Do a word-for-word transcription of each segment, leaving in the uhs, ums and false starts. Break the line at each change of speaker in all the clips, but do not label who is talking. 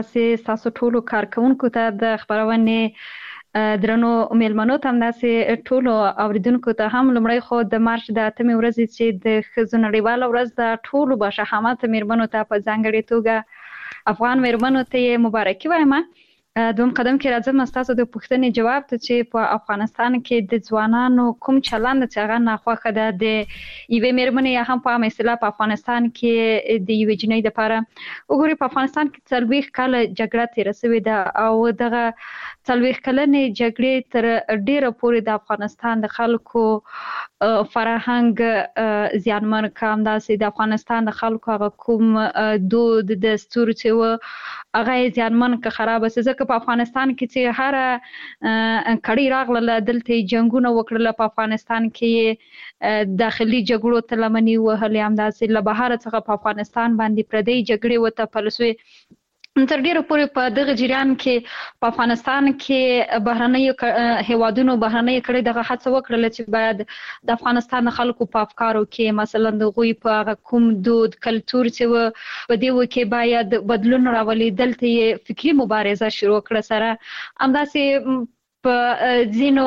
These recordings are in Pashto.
تاسې ستاسو ټولو کارکوونکو ته د خپرونې درنو میلمنو ته همداسې ټولو اوریدونکو ته هم لومړی خو د مارچ د اتمې ورځې چې د ښځو نړیواله ورځ ده ټولو باشهامته میرمنو ته په ځانګړې توګه افغان میرمنو ته یې مبارکي وایم. دوم قدم کې راځم ستاسو د پوښتنې جواب ته چې په افغانستان کې د ځوانانو کوم چلند چې هغه ناخوښه ده د یوې میرمنې یا هم په عامه اصطلاح په افغانستان کې د یوې جینۍ دپاره وګورئ په افغانستان کې څلوېښت کاله جګړه تېره سوې ده او دغه څلوېښت کلنې جګړې تر ډېره پورې د افغانستان د خلکو فرهنګ زیانمن کړ. همداسې د افغانستان د خلکو هغه کوم دود دستور چې و هغه یې زیانمن که خرابه سه. ځکه په افغانستان کې چې هره کړۍ راغله دلته یې جنګونه وکړله، په افغانستان کې داخلي جګړو ته لمنې ووهلې، همداسې له بهره څخه په افغانستان باندې پردۍ جګړې وتپل سوې. تر ډېره پورې په دغه جریان کې په افغانستان کې بهرنیو هیوادونو بهرنیو کړۍ دغه هڅه وکړله چې باید د افغانستان د خلکو په افکارو کې مثلا د هغوی په هغه کوم دود کلتور چې و په دې و کې باید بدلون راولي. دلته یې فکري مبارزه شروع کړه سره. همداسې په ځینو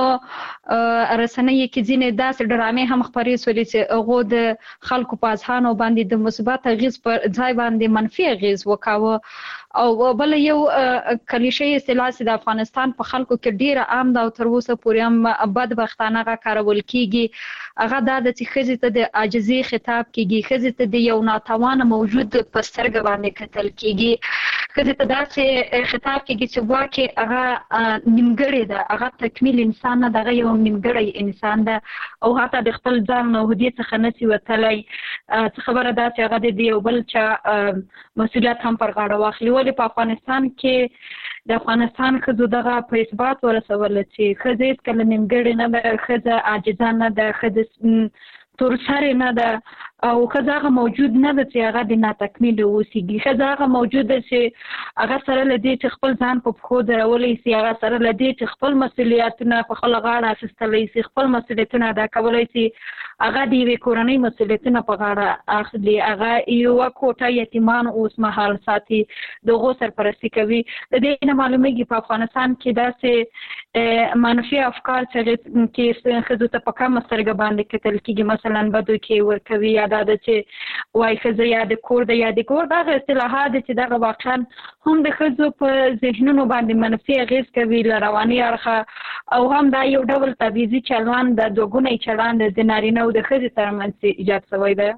رسنیو کې ځینې داسې ډرامې هم خپرې سولې چې هغو د خلکو په اذهانو باندې د مثبت اغېز پر ځای باندې منفي اغېز وکاوه. او بل یو کلیشې اصطلاح چې د افغانستان په خلکو کې ډیره عام ده او تر اوسه پورې هم بدبختانه هغه کارول کیږي، هغه دا ده چې ښځې ته د عاجزۍ خطاب کیږي، ښځې ته د یو ناتوانه موجود په سترګه باندې کتل کیږي، ښځې ته داسې خطاب کیږي چې ګواکې هغه نیمګړې ده، هغه تکمیل انسان نه ده، هغه یو نیمګړی انسان ده او حتی د خپل ځان نه هدیې څخه نشي وتلی. څه خبره ده چې هغه د یو بل چا مسؤلیت هم پر غاړه واخلي. ولې په افغانستان کې د افغانستان ښځو دغه په اثبات ورسوله چې ښځه هېڅکله نیمګړې نه ده، ښځه عاجزه نه ده، ښځه تورسرې نه ده او ښځه هغه موجود نه ده چې هغه د ناتکمیله اوسېږي. ښځه هغه موجود ده چې هغه سره له دې چې خپل ځان په پښو درولی سي، هغه سره له دې چې خپل مسؤلیتونه په خپله غاړه اخیستلی سي، خپل مسؤلیتونه ادا کولی سي، هغه د یوې کورنۍ مسؤلیتونه په غاړه اخلي، هغه یوه کوټه یتیمان اوس مهال ساتي، د هغو سرپرستي کوي. د دې نه معلومیږي په افغانستان کې داسې منفي افکار چې ښځو ته په کمه سترګه باندې کتل کېږي، مثلا بدو کې ورکوي، یا دا ده چې وایي ښځه یا د کور ده یا د کور، دغه اصطلاحات دي چې دغه واقعا هم د ښځو په ذهنونو باندې منفي اغېز کوي له رواني اړخه، او هم دا یو ډول تبعیضي چلند ده، دوګونی چلند د نارینه او د ښځې ترمنځ ایجاد شوی دی.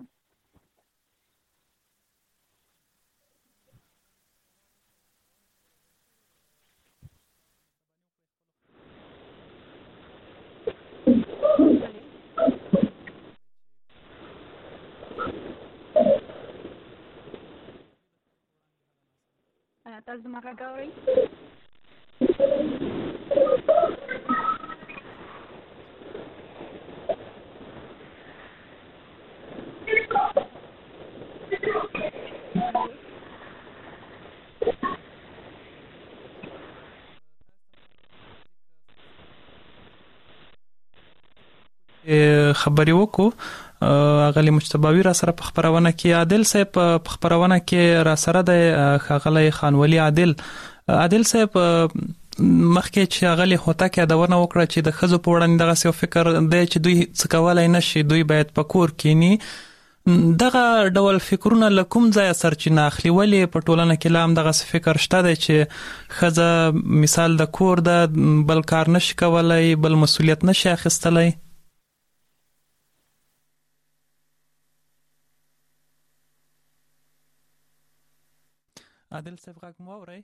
تاسو زما غږ اورئ؟
خبرې وکړو. اغلی مجتباوی را سره په خبرونه کې، عادل صاحب په خبرونه کې را سره د ښاغلی خانولی عادل عادل صاحب مخکې چې اغلی هوتک یادونه وکړه چې د ښځو په وړاندې دغسې یو فکر دی چې دوی څه کولی نشي، دوی باید په کور کینی. دغه ډول فکرونه له کوم ځایه سرچینه اخلي؟ ولې په ټولنه کې لا هم دغسې فکر شته دی چې ښځه مثال د کور ده، بل کار نشي کولی، بل مسؤلیت نشي اخیستلی؟ عادل صاحب غږ مو اورئ؟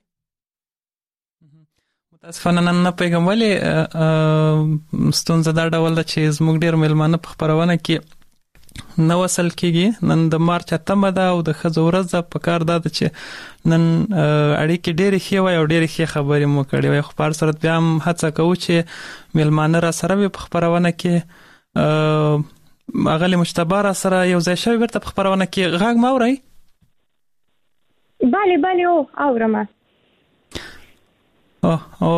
متاسفانه نن نه پوهېږم ولې ستونزه دا ډول ده چې زموږ ډېر میلمانه په خپرونه کې نه وصل کېږي. نن د مارچ اتمه ده او د ښځو ورځ ده. په کار دا ده چې نن اړیکې ډېرې ښې وای او ډېرې ښې خبرې مو کړې وای، خو په هر صورت بیا هم هڅه کوو چې میلمانه را سره وي په خپرونه کې. اغلی مجتبا را سره یو ځای شوی بیرته په خپرونه کې. غږ مو اورئ؟
بله بله او اورم.
او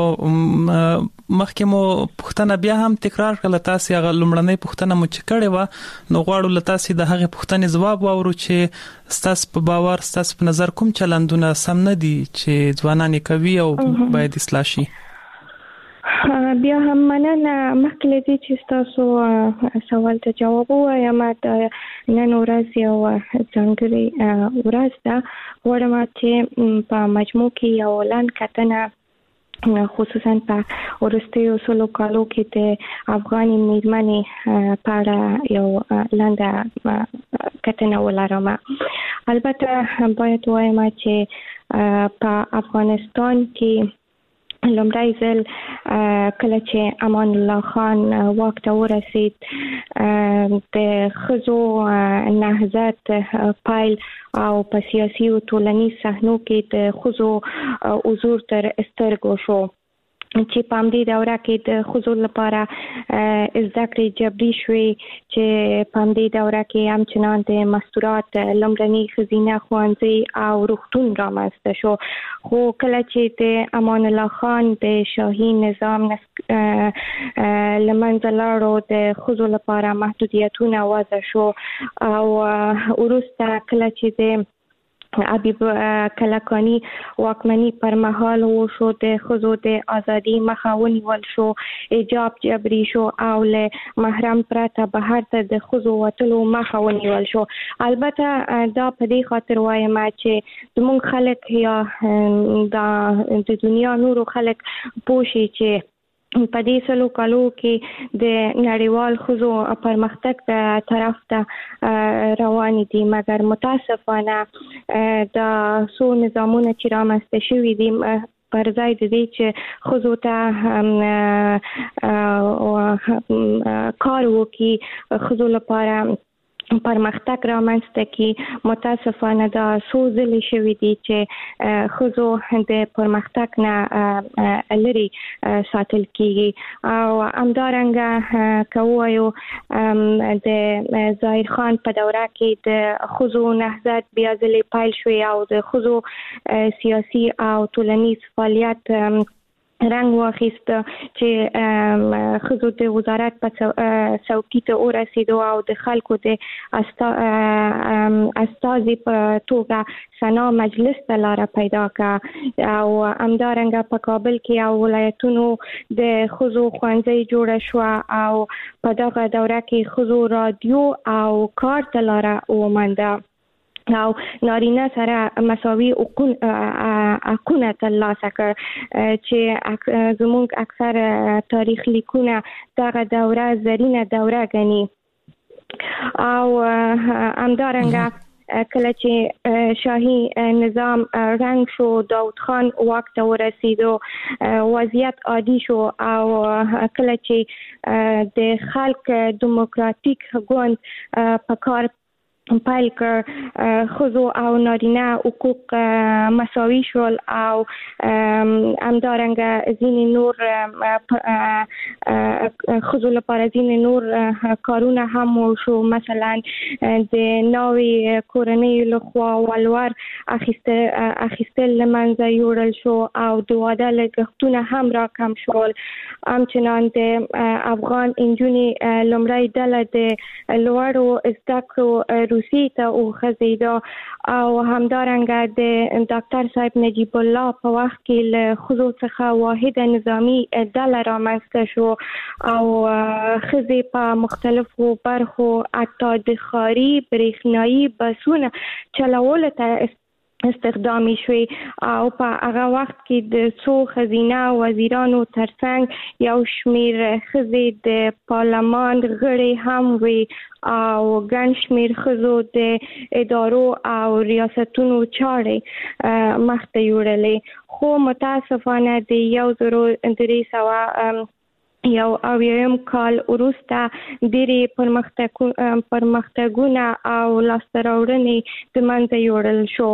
مخکې مو پوښتنه بیا هم تکرار کړه، تاسو هغه لومړنۍ پوښتنه مو چې کړې و، نو غواړو له تاسو د هغه پوښتنې ځواب واورو چې تاسو په باور تاسو په نظر کوم چلندونه سم نه دي چې ځوانان کوي او باید اصلاح شي.
بیا هم مننه. مخکې له دې چې تاسو سوال ته جواب ووایم، نن ورځ یو ځانګړې ورځ ده. غواړم چې په مجموع کې یو لاندې کتنه خصوصا په وروستیو سلو کالو کې د افغاني میرمنې په اړه یو لاندې کتنه ولرم. البته باید وایم چې په افغانستان کې لومړی ځل کله چې امان الله خان واک ته ورسید، د ښځو نهضت پیل او په سیاسي او ټولنیز صحنو کې د ښځو حضور تر سترګو شو، چې په همدې دوره کې د ښځو لپاره زده کړې جبري شوې، چې په همدې دوره کې همچنان د مستورات لومړني ښځینه ښوونځي او روغتون رامنځته شو. خو کله چې د امان الله خان د شاهي نظام له منځه لاړو، د ښځو لپاره محدودیتونه وضع شو، او وروسته کله چې د حبیب کلکانی واکمنی پر مهال وشو، د ښځو د ازادي مخه ونیول شو، حجاب جبري شو، او له محرم پرته بهر ته د ښځو وتلو مخه ونیول شو. البته دا په دې خاطر وایم چې زموږ خلک یا د دنیا نورو خلک پوه شي چې په دې سلو کالو کې د نړیوال ښځو پرمختګ د طرف ته روان دي، مګر متاسفانه د څو نظامونه چې رامنځته شوي دي پر ځای د دې چې ښځو ته کار وکړي، ښځو لپاره پرمختګ رامنځته کی، متاسفانه دا څو ځلې شوي دي چې ښځو د پرمختګ نه لرې ساتل کیږي. او همدارنګه که ووایو د ظاهر خان په دوره کې د ښځو نهضت بیا ځلې پیل شوی، او د ښځو سیاسي او ټولنیز فعالیت رنګ واخیست، چې ښځو د وزارت په څوکۍ ته ورسېدو او د خلکو د استازي په توګه سنا مجلس ته لاره پیدا کړه. او همدارنګه په کابل کې او ولایتونو د ښځو ښوونځي جوړه شوه، او په دغه دوره کې ښځو رادیو او کار ته لاره ومونده، او نارینه سره مساوي حقونه ترلاسه کړ، چې زموږ اکثر تاریخ لیکونه دغه دوره زرینه دوره ګڼي. او همدارنګه کله چې شاهي نظام رنګ شو، داود خان واک ته ورسېدو، وضعیت عادي شو، او کله چې د خلک دیموکراتیک ګوند په کار پیل کړ، ښځو او نارینه حقوق مساوي شول، او همدارنګه ځینې نور ښځو لپاره ځینې نور کارونه هم وشو، مثلا د نوې کورنۍ لخوا ولور اخیستل له منځه یوړل شو، او د واده لګښتونه هم راکم شول. همچنان د افغان نجونې لومړۍ ډله د لوړو زده کړو روسي ته وخځېده، او همدارنګه د ډاکټر صاحب نجیب الله په وخت کې له ښځو څخه واحده نظامي ډله رامنځته شو، او ښځې په مختلفو برخو حتی د ښاري برېښنایي بسونه چلولو ته استخدامي شوي، او په هغه وخت کې د څو ښځینه وزیرانو ترڅنګ یو شمیر ښځې د پارلمان غړي هم وي، او ګڼ شمیر ښځو د ادارو او ریاستونو چارې مخته یوړلې. خو متاسفانه د یو زرو درې سوه یو اویایم کال وروسته ډېرې پرمختګونه او لاسته راوړنې د منځه یوړل شو.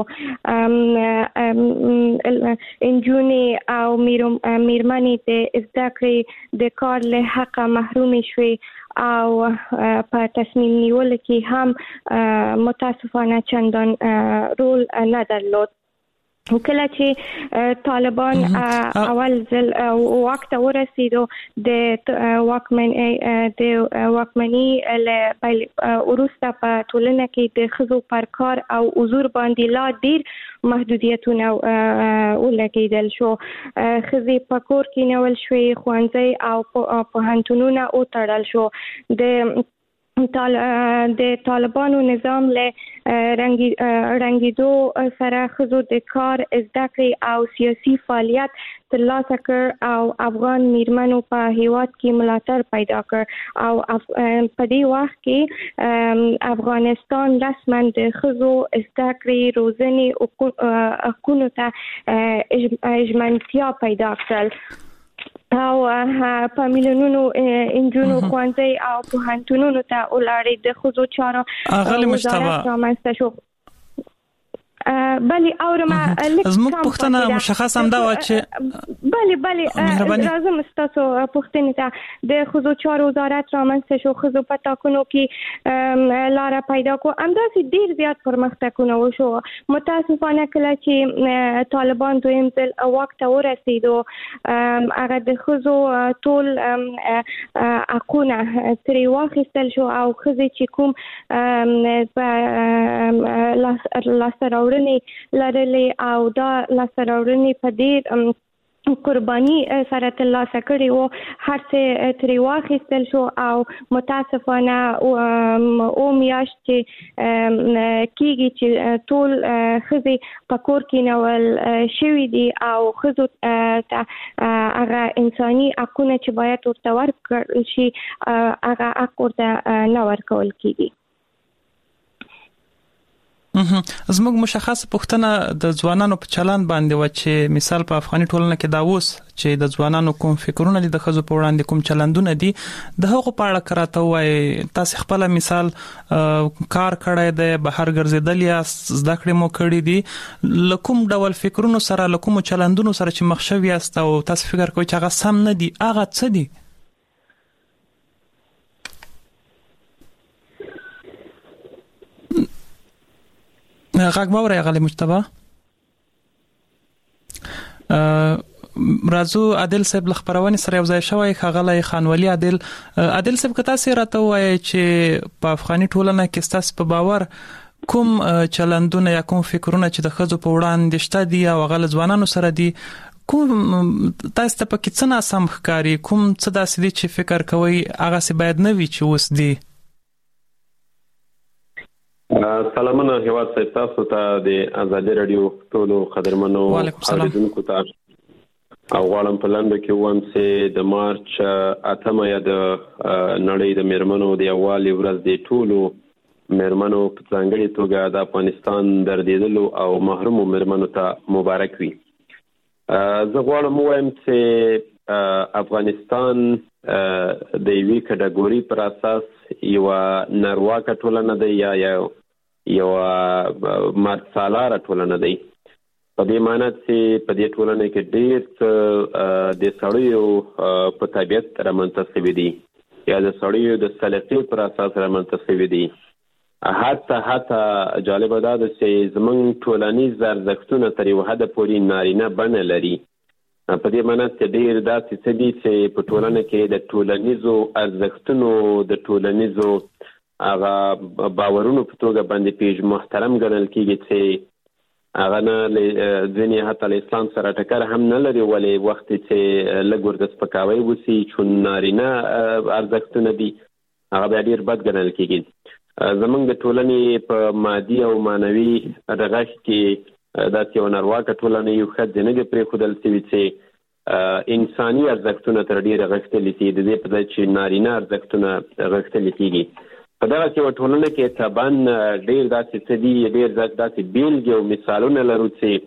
نجونې او میرمنې د زده کړې د کار له حقه محرومې شوې، او په تصمیم نیولو کې هم متاسفانه چندان رول نه درلود. کله چې طالبان اول ځل واک ته ورسېدو د واکمن د واکمنۍ له وروسته په ټولنه کې د ښځو پر کار او حضور باندې لا ډېر محدودیتونه ولګېدل شو. ښځې په کور کې نیول شوې، ښوونځي او پوهنتونونه وتړل شو. د د طالبانو نظام له رنګېدو سره ښځو د کار، زده کړې او سیاسي فعالیت ترلاسه کړ او افغان میرمنو په هیواد کې ملاتړ پیدا کړ او په دې وخت کې افغانستان رسما د ښځو زده کړې، روزنې حقونو ته ژمنتیا پیدا کړل او په میلیونونو انجونو ښوونځي او پوهنتونونو ته ولاړې. د ښځو چارو وزارت رامنځته شو. بله اورم
زموږ پوښتنه مشخص هم دا وه چې
بله بله راځم ستاسو پوښتنې ته. د ښځو چارو وزارت رامنځته شو، ښځو په ټاکنو کې لاره پیدا کړو، همداسې ډېر زیات پرمختګونه وشو. متاسفانه کله چې طالبان دویم ځل واک ته ورسېدو، هغه د ښځو ټول حقونه ترې واخیستل شو او ښځې چې کوم په لاسته راوړنې لرلې او دا لاسته راوړنې په ډېر قرباني سره ترلاسه کړې وو، هر څه ترې واخیستل شو او متاسفانه او میاشت چې کېږي چې ټول ښځې په کور کې نیول شوي دي او ښځو ته هغه انساني حقونه چې باید ورته ورکړل شي هغه حق ورته نه ورکول کېږي.
زموږ مشخص پوښتنه د ځوانانو په چلند باندې و چې مثال په افغاني ټولنه کې دا اوس چې د ځوانانو کوم فکرونه دي، د ښځو په وړاندې کوم چلندونه دي، د هغو په اړه کراته وایي. تاسو خپل مثال کار کړی دی، بهر ګرځېدل یاست، زده کړې مو کړې دي، له کوم ډول فکرونو سره، له کومو چلندونو سره چې مخ شوي یاست او تاسو فکر کوئ چې هغه سم نه دي، هغه څه دي؟ غږ باوري غالي مجتبی. راځو عادل صاحب له خبرونه سره یو ځای شوی، ښاغلی خانولی عادل. عادل صاحب که تاسو راته وایي چې په افغاني ټولنه کې تاسو په باور کوم چلندونه یا کوم فکرونه چې د ښځو په وړاندې شته دي او هغه له ځوانانو سره دي، کوم تاسو ته پکې څه ناسم ښکاري، کوم څه داسې دي چې فکر کوئ هغه سي باید نه وي چې اوس دي؟
سلامونه هیواد صاحب، تاسو ته د ازادي رادیو ټولو قدرمنو اوریدونکو ته او غواړم په لاندې کې وایم چې د مارچ اتمه یا د نړۍ د میرمنو د یووالي ورځ د ټولو میرمنو په ځانګړي توګه د افغانستان دردېدلو او محرومو میرمنو ته مبارک وي. زه غواړم وایم چې افغانستان د یوې کټګوري پر اساس یو نارواکه ټولنه ده یا یو یو مرد سالاره ټولنه ده. په دې معنی چې په دې ټولنه کې ډېر څه د سړیو په طبیعت رامنځته شوي دي یا د سړیو د سلیقې پر اساس رامنځته شوي دي. حتی حتی جالبه دا ده چې زموږ ټولنیز ارزښتونه تر یو حده پورې نارینه بڼه لري. په دې معنی چې ډېر داسې څه دي چې په ټولنه کې د ټولنیزو ارزښتونو د ټولنیزو هغه باورونو په توګه باندې پیژ محترم ګڼل کېږي چې هغه نه ځینې حتی له اسلام سره ټکر هم نه لري، ولې وخت چې لږ ورته سپکاوی وسي چون نارینه ارزښتونه دي هغه بیا ډېر بد ګڼل کېږي. زموږ د ټولنې په مادي او معنوي رغښت کې داسې یو نارواکه ټولنه یو ښځې نه دي پرېښودل شوي چې انساني ارزښتونه تر ډېره غښتلي شي، د دې په ځای چې نارینه ارزښتونه غښتلي کېږي. په دغسې یوه ټولنه کې طبعا ډېر داسې څه دي، ډېر داسې بېلګې او مثالونه لرو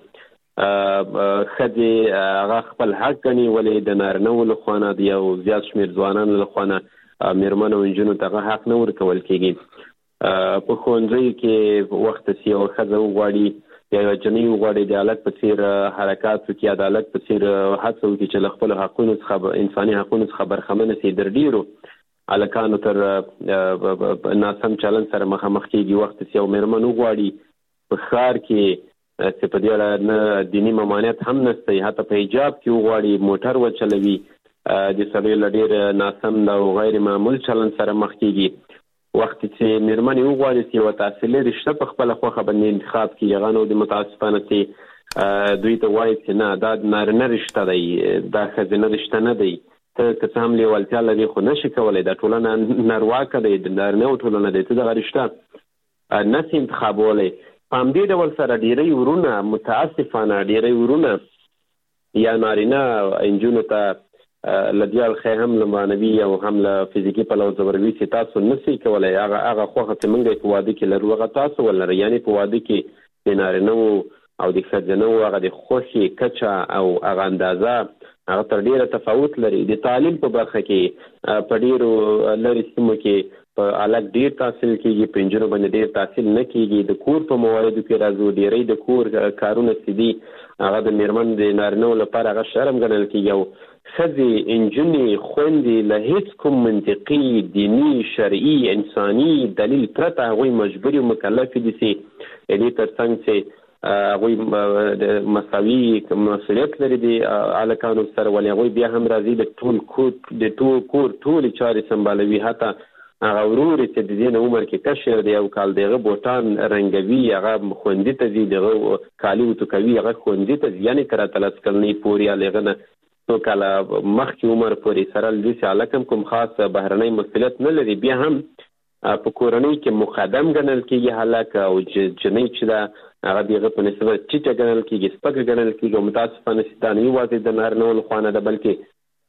چې ښځې هغه خپل حق ګڼي، ولې د نارینهو له خوا نه د یو زیات شمېر ځوانانو له خوا نه مېرمنو او نجونو ته هغه حق نه ورکول کېږي. په ښوونځیو کې وخت چې یوه ښځه وغواړي یا یوه جنۍ وغواړي د هلک په څېر حرکات وکړي یا د هلک په څېر هڅه وکړي چې له خپلو حقونو څخه انساني حقونو څخه برخمنه شي، در ډېرو هلکانو تر ناسم چلند سره مخامخ کېږي. وخت چې یو مېرمن وغواړي په ښار کې چې په دې اړه نه دیني ممانعت هم نشته، حتی په حجاب کې وغواړي موټر وچلوي د سړیو له ډېر ناسم او غیر معمول چلند سره مخ کېږي. وخت چې مېرمنې وغواړي چې یوه تحصیلي رشته په خپله خوښه باندې انتخاب کړي، هغه نو د متاسفانه چې دوی ته وایي چې نه دا د نارینه رشته دی، دا ښځینه رشته نه دی، ته که څه هم لیوالتیا لري خو نشي کولی، دا ټولنه نارواکه دی، د نارینهو ټولنه دی، ته دغه رشته نشي انتخابولی. په همدې ډول سره ډېری ورونه متاسفانه ډېری ورونه یا نارینه نجونو ته له دې اړخه هم له معنوي او هم له فزیکي پلوه ځوروي چې تاسو نشئ کولی هغه هغه خوښه چې موږ په واده کې لرو هغه تاسو ولرئ. یعنې په واده کې د نارینهو او د ښځینهو هغه د خوښې کچه او هغه اندازه هغه تر ډېره تفاوت لري. د تعلیم په برخه کې په ډېرو لرې سیمو کې په الګ ډېر تحصیل کېږي، په نجونو باندې ډېر تحصیل نه کېږي. د کور په مواردو کې راځو، ډېری د کور کارونه چې دي هغه د مېرمن د نارینهو لپاره هغه شرم ګڼل کېږي او ښځې نجونې خویندې له هېڅ کوم منطقي دیني شرعي انساني دلیل پرته هغوی مجبور او مکلفې دي چې دې تر څنګ چې هغوی مساوي مسؤلیت لري د هلکانو سره، ولې هغوی بیا هم راځي د ټول کور د ټول کور ټولې چارې سمبالوي. حتی هغه ورور چې د دې نه عمر کې کشر دی یو کال د هغه بوټان رنګوي، هغه ښوونځي ته ځي، د هغه کالي ورته کوي، هغه ښوونځي ته ځي، یعنې تر اتلس کلنۍ پورې یا له هغه نه څو کاله مخکې عمر پورې سره له دې چې هلک هم کوم خاص بهرنی مسؤلیت نه لري، بیا هم په کورنۍ کې مقدم ګڼل کېږي هلک، او جنۍ چې ده هغه د هغه په نسبت ټیټه ګڼل کېږي، سپکه ګڼل کېږي. او متاسفانه چې دا نه یوازې د نارینهو له خوا نه ده بلکې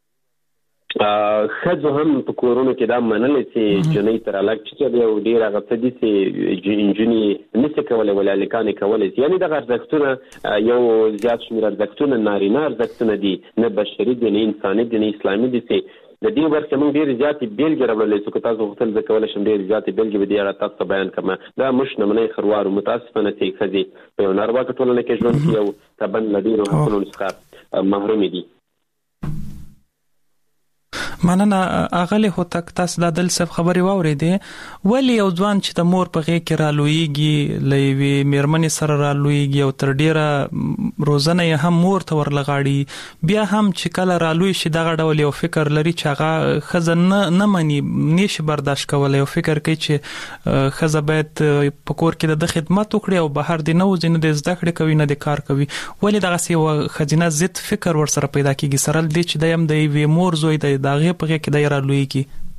ښځو هم په کورونو کې دا منلی چې جنۍ تر هلک ټیټه دی او ډېر هغه څه دي چې نجونې نشي کولی ولې هلکان یې کولی شي. یعنې دغه ارزښتونه یو زیات شمېر ارزښتونه نارینه ارزښتونه دي، نه بشري دي، نه انساني دي، نه اسلامي دي، چې د دې برخې موږ ډېرې زیاتې بېلګې راوړلی څو که تاسو غوښتل زه کولی شم ډېرې زیاتې بېلګې به دې اړه تاسو ته بیان کړم. دا موږ نمونی خروار متاسفانه چې ښځې په یو نارواکه ټولنه کې ژوند کوي او طبعا له ډېرو حقونو څخه محرومې دي.
مننه اغلی هوتک، تاسو د دل صف خبرې واورېدې. ولی یو ځوان چې د مور په غېږ کې رالویږي، له یوې مېرمنې سره رالویږي او تر ډېره روزنه یې هم مور ته ورلغاړي، بیا هم چې کله رالوی شي دغه ډول یو فکر لري چې هغه ښځه نه نه مني، نشي برداشت کولی، یو فکر کوي چې ښځه باید په کور کې د خدمت وکړي او بهر دې نه وځي، نه د زده کړې کوي نه د کار کوي. ولې دغسې یوه ښځینه ضد فکر ورسره پیدا کېږي سره له دې چې دی هم د یوې مور زوی دی، د هغې په غېږ کې دی رالویږي؟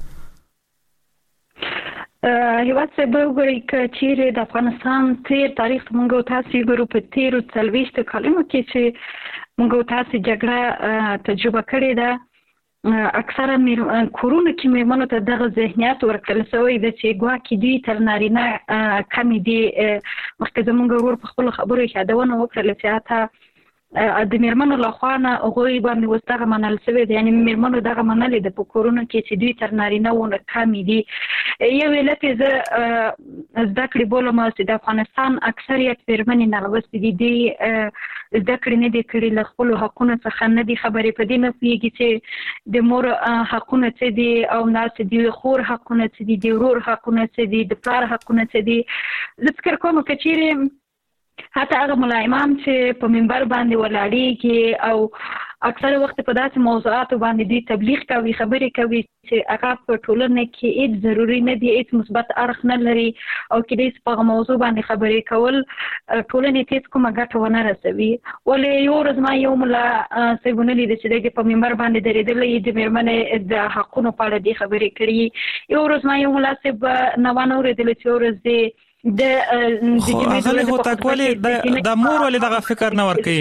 هیواد صاحب وګورئ که چیرې د افغانستان تیر تاریخ موږ او تاسو وګورو په تیرو څلوېښتو کلونو کې چې موږ او تاسو جګړه تجربه کړې ده، اکثره کورونو کې مېرمنو ته دغه ذهنیت ورکړل شوی ده چې ګواکې دوی تر نارینه کمې دي. مخکې زموږ ورور په خپلو خبرو یې یادونه وکړله چې حتی د مېرمنو له خوا نه هغوی باندې اوس دغه منل شوی دی، یعنې مېرمنو دغه منلې ده په کورونو کې چې دوی تر نارینهو نه کمې دي. یو علت یې زه زده کړې بولم چې د افغانستان اکثریت مېرمنې نالوستې دي، دوی زده کړې نه دي کړي، له خپلو حقونو څخه نه دي خبرې، په دې نه پوهېږي چې د مور حقونه څه دي او ناسې دي، خور حقونه څه دي، د ورور حقونه څه دي، د پلار حقونه څه دي. زه فکر کوم که چیرې حتی هغه ملا امام چې په منبر باندې ولاړېږي او اکثر وخت په داسې موضوعاتو باندې دوی تبلیغ کوي، خبرې کوي چې هغه په ټولنه کې هېڅ ضروري نه دي، هېڅ مثبت اړخ نه لري او کېدای شي په هغه موضوع باندې خبرې کول ټولنې ته هېڅ کومه ګټه ونه رسوي. ولې یو ورځ ما یو ملا صاحب ونه لیده چې دی په منبر باندې درېدلی، د مېرمنې د حقونو په اړه دې خبرې کړي. یو ورځ ما یو ملا صاحب نه وانه اورېدلی چې یو ورځ دی د
هغه هوتک ولې د مور ولې دغه فکر نه ورکوي،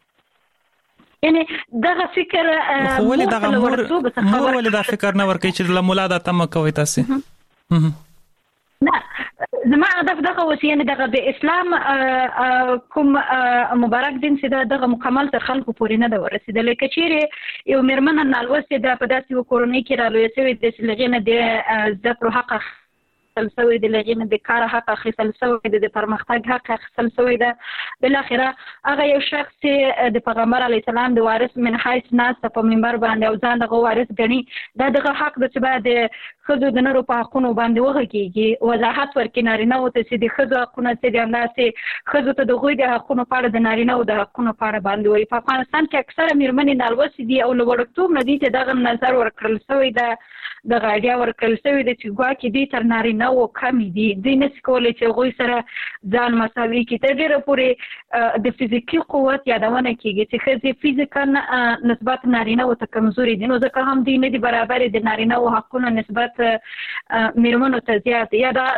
یعنې دغه فکر
ولې دغه مور مور ولې دا فکر نه ورکوي چې له ملا دا تمه کوي تاسې؟
نه، زما هدف دغه و چې یعنې دغه د اسلام کوم مبارک دین چې ده دغه مکمل تر خلکو پورې نه ده ورسېدلی. که چیرې یو مېرمنه نالوستې ده په داسې یوه کورنۍ کې رالویه شوې ده چې له هغې نه د زده کړو حق اخیستل شوی دی، له هغې نه د کار حق اخیستل شوی دی، د پرمختګ حق اخیستل شوی ده. بالاخره هغه یو شخص چې د پیغمبر علیه السلام د وارث من حیث ناسته په منبر باندې او ځان دغه وارث ګڼي، دا دغه حق ده چې باید ښځو د نرو په حقونو باندې وغږیږي، وضاحت ورکړي نارینه‌وو ته چې د ښځو حقونه څه دي، همداسې ښځو ته د هغوی د حقونو په اړه د نارینه‌وو د حقونو په اړه باندې وایي. په افغانستان کې اکثره مېرمنې نالوستې دي او له وړکتوب نه دي ته دغه نظر ورکړل شوی ده، دغه ایډیا ورکړل شوې ده چې ګواکې دوی تر نارینه‌وو کمې دي، دوی نشي کولی چې هغوی سره ځان مساوي کړي. تر ډېره پورې د فزیکي قوت یادونه کېږي چې ښځې فزیکا نسبت نارینه‌وو ته کمزوري دي، نو ځکه هم دوی نه دي برابرې د نارینه‌وو حقونه نسبت مېرمنو ته زیات دي. یا دا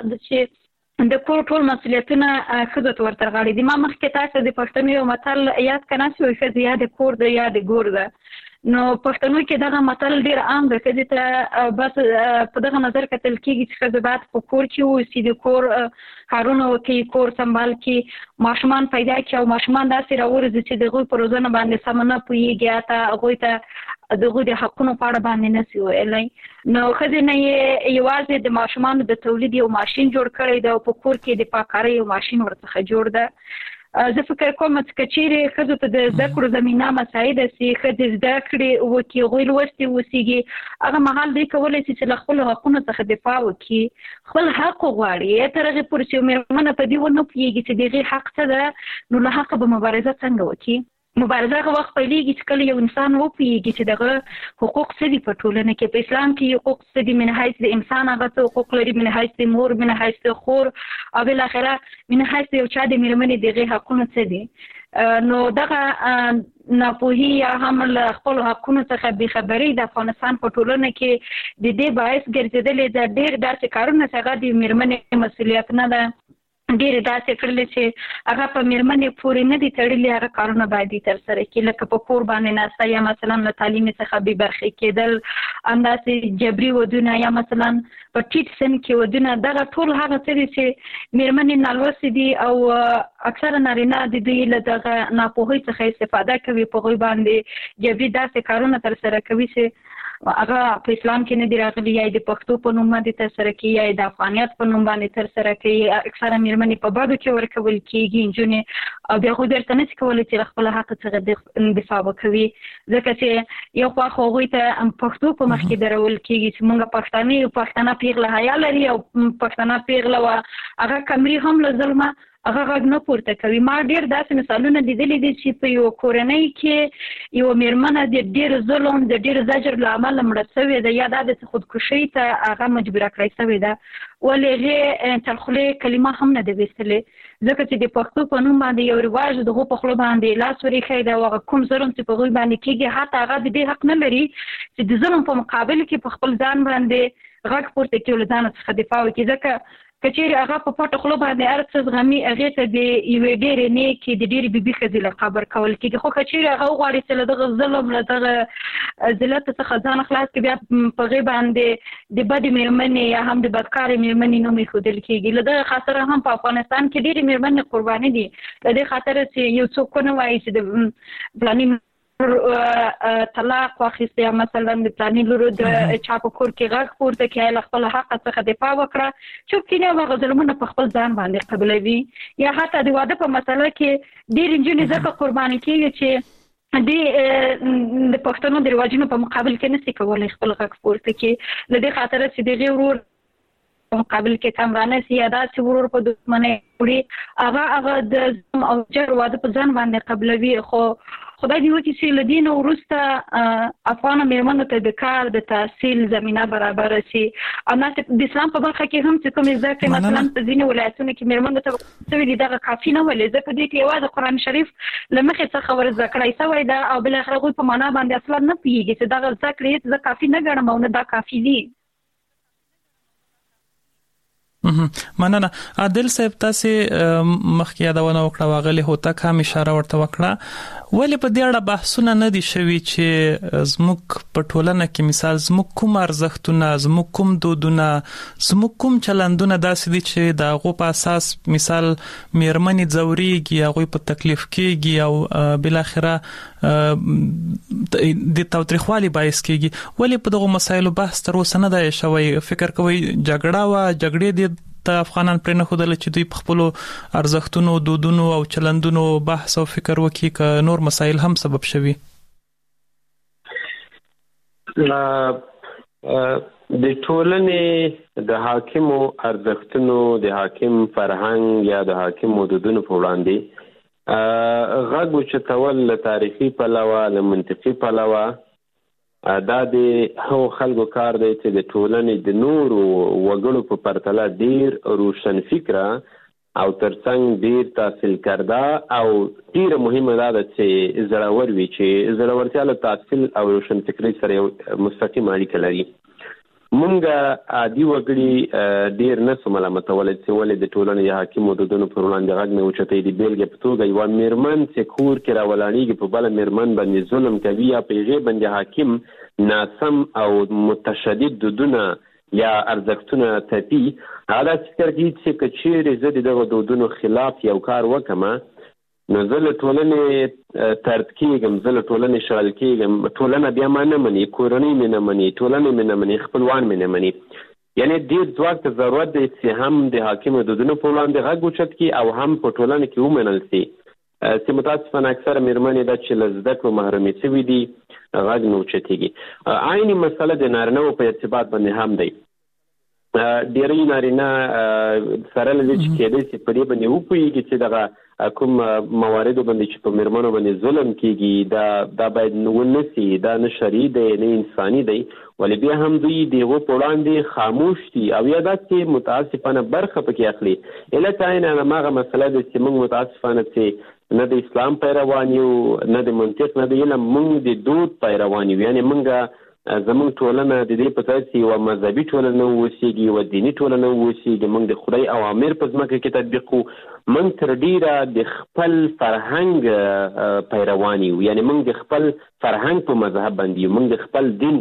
چې د کور ټول مسؤلیتونه ښځو ته ورته غاړي دي. ما مخکې تاسو د پښتنو یو متل یاد که نه شوی، ښځې یا د کور ده یا د ګور ده. نو پښتنو کې دغه متل ډېر عام ده، ښځې ته بس په دغه نظر کتل کېږي چې ښځې باید په کور کې واوسي، د کور کارونه وکړي، کور سنبال کړي، ماشومان پیدا کړي او ماشومان داسې راوروزي چې د هغوی په روزنه باندې سمه نه پوهېږي، حتی هغوی ته د هغوی د حقونو په اړه باندې نه شي ویلی. نو ښځې نه یې یوازې د ماشومانو د تولید یو ماشین جوړ کړی ده او په کور کې د پاککارۍ یو ماشین ورڅخه جوړ ده. زه فکر کوم چې که چیرې ښځو ته د زده کړو زمینه مساعده سي، ښځې زده کړې وکړي، هغوی لوستې اوسېږي، هغه مهال دوی کولی شي چې له خپلو حقونو څخه دفاع وکړي، خپل حق وغواړي. تر هغې پورې چې یو مېرمنه په دې ونه پوهېږي چې د هغې حق څه ده، نو له حقه به مبارزه څنګه وکړي؟ مبارزه هغه وخت پیلېږي چې کله یو انسان وپوهېږي چې دغه حقوق څه دي په ټولنه کې. په اسلام کې حقوق څه دي، من حیث د انسان هغه څه حقوق لري، من حیث د مور، من حیث د خور، او بالاخره من حیث د یو چا د مېرمنې د هغې حقونه څه دي. نو دغه ناپوهي یا هم له خپلو حقونو څخه بېخبري د افغانستان په ټولنه کې د دې باعث ګرځېدلې ده. ډېر داسې کارونه چې هغه د مېرمنې مسؤلیت نه ده، ډېرې داسې کړلې چې هغه په مېرمنې پورې نه دي تړلي، هغه کارونه باید یې ترسره کړي، لکه په کور باندې ناسته یا مثلا له تعلیمي څخه بې برخې کېدل، همداسې جبري ودونه یا مثلا په ټیټ سن کې ودونه. دغه ټول هغه څه دي چې مېرمنې نالوستې دي او اکثره نارینه د دوی له دغه ناپوهۍ څخه استفاده کوي، په هغوی باندې جبري داسې کارونه ترسره کوي چې هغه په اسلام کې نه دي راغلي، یا یې د پښتو په نوم باندې ترسره کوي، یا یې د افغانیت په نوم باندې ترسره کوي. اکثره مېرمنې په بدو کې ورکول کېږي نجونې، او بیا هغوی بیرته نشي کولی چې له خپله حق څخه دفاع وکوي، ځکه چې یو خوا خو هغوی ته پښتو په مخ کې درول کېږي چې موږ پښتانه یو، پښتانه پیغله حیا لري او پښتانه پیغله وه هغه کمري هم له ظلمه هغه غږ نه پورته کوي. ما ډېر داسې مثالونه لیدلي دي چې په یوه کورنۍ کې یوه مېرمنه د ډېر ظلم، د ډېر زجر له امله مړه شوې ده، یا دا د خودکشۍ ته هغه مجبوره کړی شوې ده، ولې هغې تر خولې کلمه هم نه ده ویستلې، ځکه چې د پښتو په نوم باندې یو رواج د هغو په خوله باندې لاس ورېښی ده، او هغه کوم ظلم چې په هغوی باندې کېږي حتی هغه د دې حق نه لري چې د ظلم په مقابل کې په خپل ځان باندې غږ پورته کړي او له ځانه څخه دفاع وکړي. ځکه که چیرې هغه په پټه خوله باندې هر څه زغمي، هغې ته د یوې ډېرې نیکې د ډېرې بېبي ښځې لقب ورکول کېږي. خو که چیرې هغه وغواړي چې له دغه ظلم، له دغه ذلت څخه ځان خلاص کړي، بیا په هغې باندې د بدې مېرمنې یا هم د بدکارې مېرمنې نوم ایښودل کېږي. له دغه خاطره هم په افغانستان کې ډېرې مېرمنې قرباني دي، له دې خاطره چې یو څوک ونه وایي چې د فلاني طلاق واخیست، یا مثلا د پلاني لورو د چا په کور کې غږ پورته کړي، له خپل حق څخه دفاع وکړه، چوپ کینې او هغه ظلمونه په خپل ځان باندې قبلوي. یا حتی د واده په مسله کې ډېرې نجونې ځکه قرباني کېږي چې د د پښتنو د رواجونو په مقابل کې نشي کولی خپل غږ پورته کړي، له دې خاطره چې د هغې ورور په مقابل کې کمرانه سي، یا داسې ورور په دښمنۍ وړي، هغه هغه د ظلم او جر واده په ځان باندې قبلوي. خو خدای دې وکړي چې له دې نه وروسته افغانه مېرمنو ته د کار د تحصیل زمینه برابره شي. همداسې د اسلام په برخه کې هم چې کومې زده کړې مثلا په ځینې ولایتونو کې مېرمنو ته شوي دي، دغه کافي نه ولې، ځکه دوی ته یوازې قرآن شریف له مخې څخه ور زده کړی شوی ده، او بالاخره هغوی په معنا باندې اصلا نه پوهېږي چې دغه زده کړې زه کافي نه ګڼم او نه دا کافي دي.
مننه. عادل صاحب، تاسې مخکې یادونه وکړه، واغلي هوتک هم اشاره ورته وکړه، ولې په دې اړه بحثونه نه دي شوي چې زموږ په ټولنه کې مثال زموږ کوم ارزښتونه، زموږ کوم دودونه، زموږ کوم چلندونه داسې دي چې د هغو په اساس مثال مېرمنې ځورېږي، هغوی په تکلیف کېږي او بالاخره د تاوتریخوالي باعث کېږي، ولې په دغو مسایلو بحث تر اوسه نه دی شوی؟ فکر کوئ جګړه وه، جګړې دې ته افغانان پرې نه ښودله چې دوی په خپلو ارزښتونو، دودونو او چلندونو بحث او فکر وکړي، که نور مسایل هم سبب شوي؟
د ټولنې د حاکمو ارزښتونو، د حاکم فرهنګ یا د حاکم دودونو په وړاندې غږ اوچتول له تاریخي پلوه، له منطقي پلوه دا د هغو خلکو کار دی چې د ټولنې د نورو وګړو په پرتله ډیر روشن فکره او ترڅنګ ډیر تحصیل کرده او ډیره مهمه دا ده چې زړور وي، چې زړورتیا له تحصیل او روشن فکرۍ سره یو مستقیم اړیکه لري. مونږ عادي وګړي ډیر نه سو ملامتولی چې ولې د ټولنې د حاکمو دودونو پر وړاندې غږ نه اوچتوي. د بیلګې په توګه یوه میرمن چې کور کې راولاړېږي په بله میرمن باندې ظلم کوي یا په هغې باندې حاکم ناسم او متشدد دودونه یا ارزښتونه تپي، هغه داسې فکر کوي چې که چیرې زه د دغو دودونو خلاف یو کار وکړم نو زه له ټولنې طرد کېږم، زه له ټولنې شړل کېږم، ټولنه بیا ما نه مني، کورنۍ مې نه مني، ټولنه مې نه مني، خپلوان مې نه مني. یعنې ډېر ځواک ته ضرورت دی چې هم د حاکمو دودونو په وړاندې غږ اوچت کړي او هم په ټولنه کې ومنل سي چې متاسفانه اکثره میرمنې دا چې له زده کړو محرومې شوي دي غږ نه اوچتېږي. عیني مسله د نارینه‌وو په ارتباط باندې هم دی. ډېری نارینه سره له دې چې کېدای شي په دې باندې وپوهېږي چې دغه کوم مواردو باندې چې په میرمنو باندې ظلم کېږي دا دا باید ونه سي، دا نه شرعي دی نه انساني دی، ولې بیا هم دوی د هغو په وړاندې خاموش دي او یا داسې متاسفانه برخه پکې اخلي. علت عین هماغه مسله ده چې موږ متاسفانه چې نه د اسلام پیروان یو، نه د منطق، نه د علم، موږ د دود پیروان یو. یعنې موږ زموږ ټولنه د دې په ځای چې یوه مذهبي ټولنه واوسېږي، یوه دیني ټولنه واوسېږي، موږ د خدای اوامر په ځمکه کې تطبیق کړو، موږ تر ډیره د خپل فرهنګ پیروان یو. یعنې موږ د خپل فرهنګ په مذهب باندې یو، موږ د خپل دین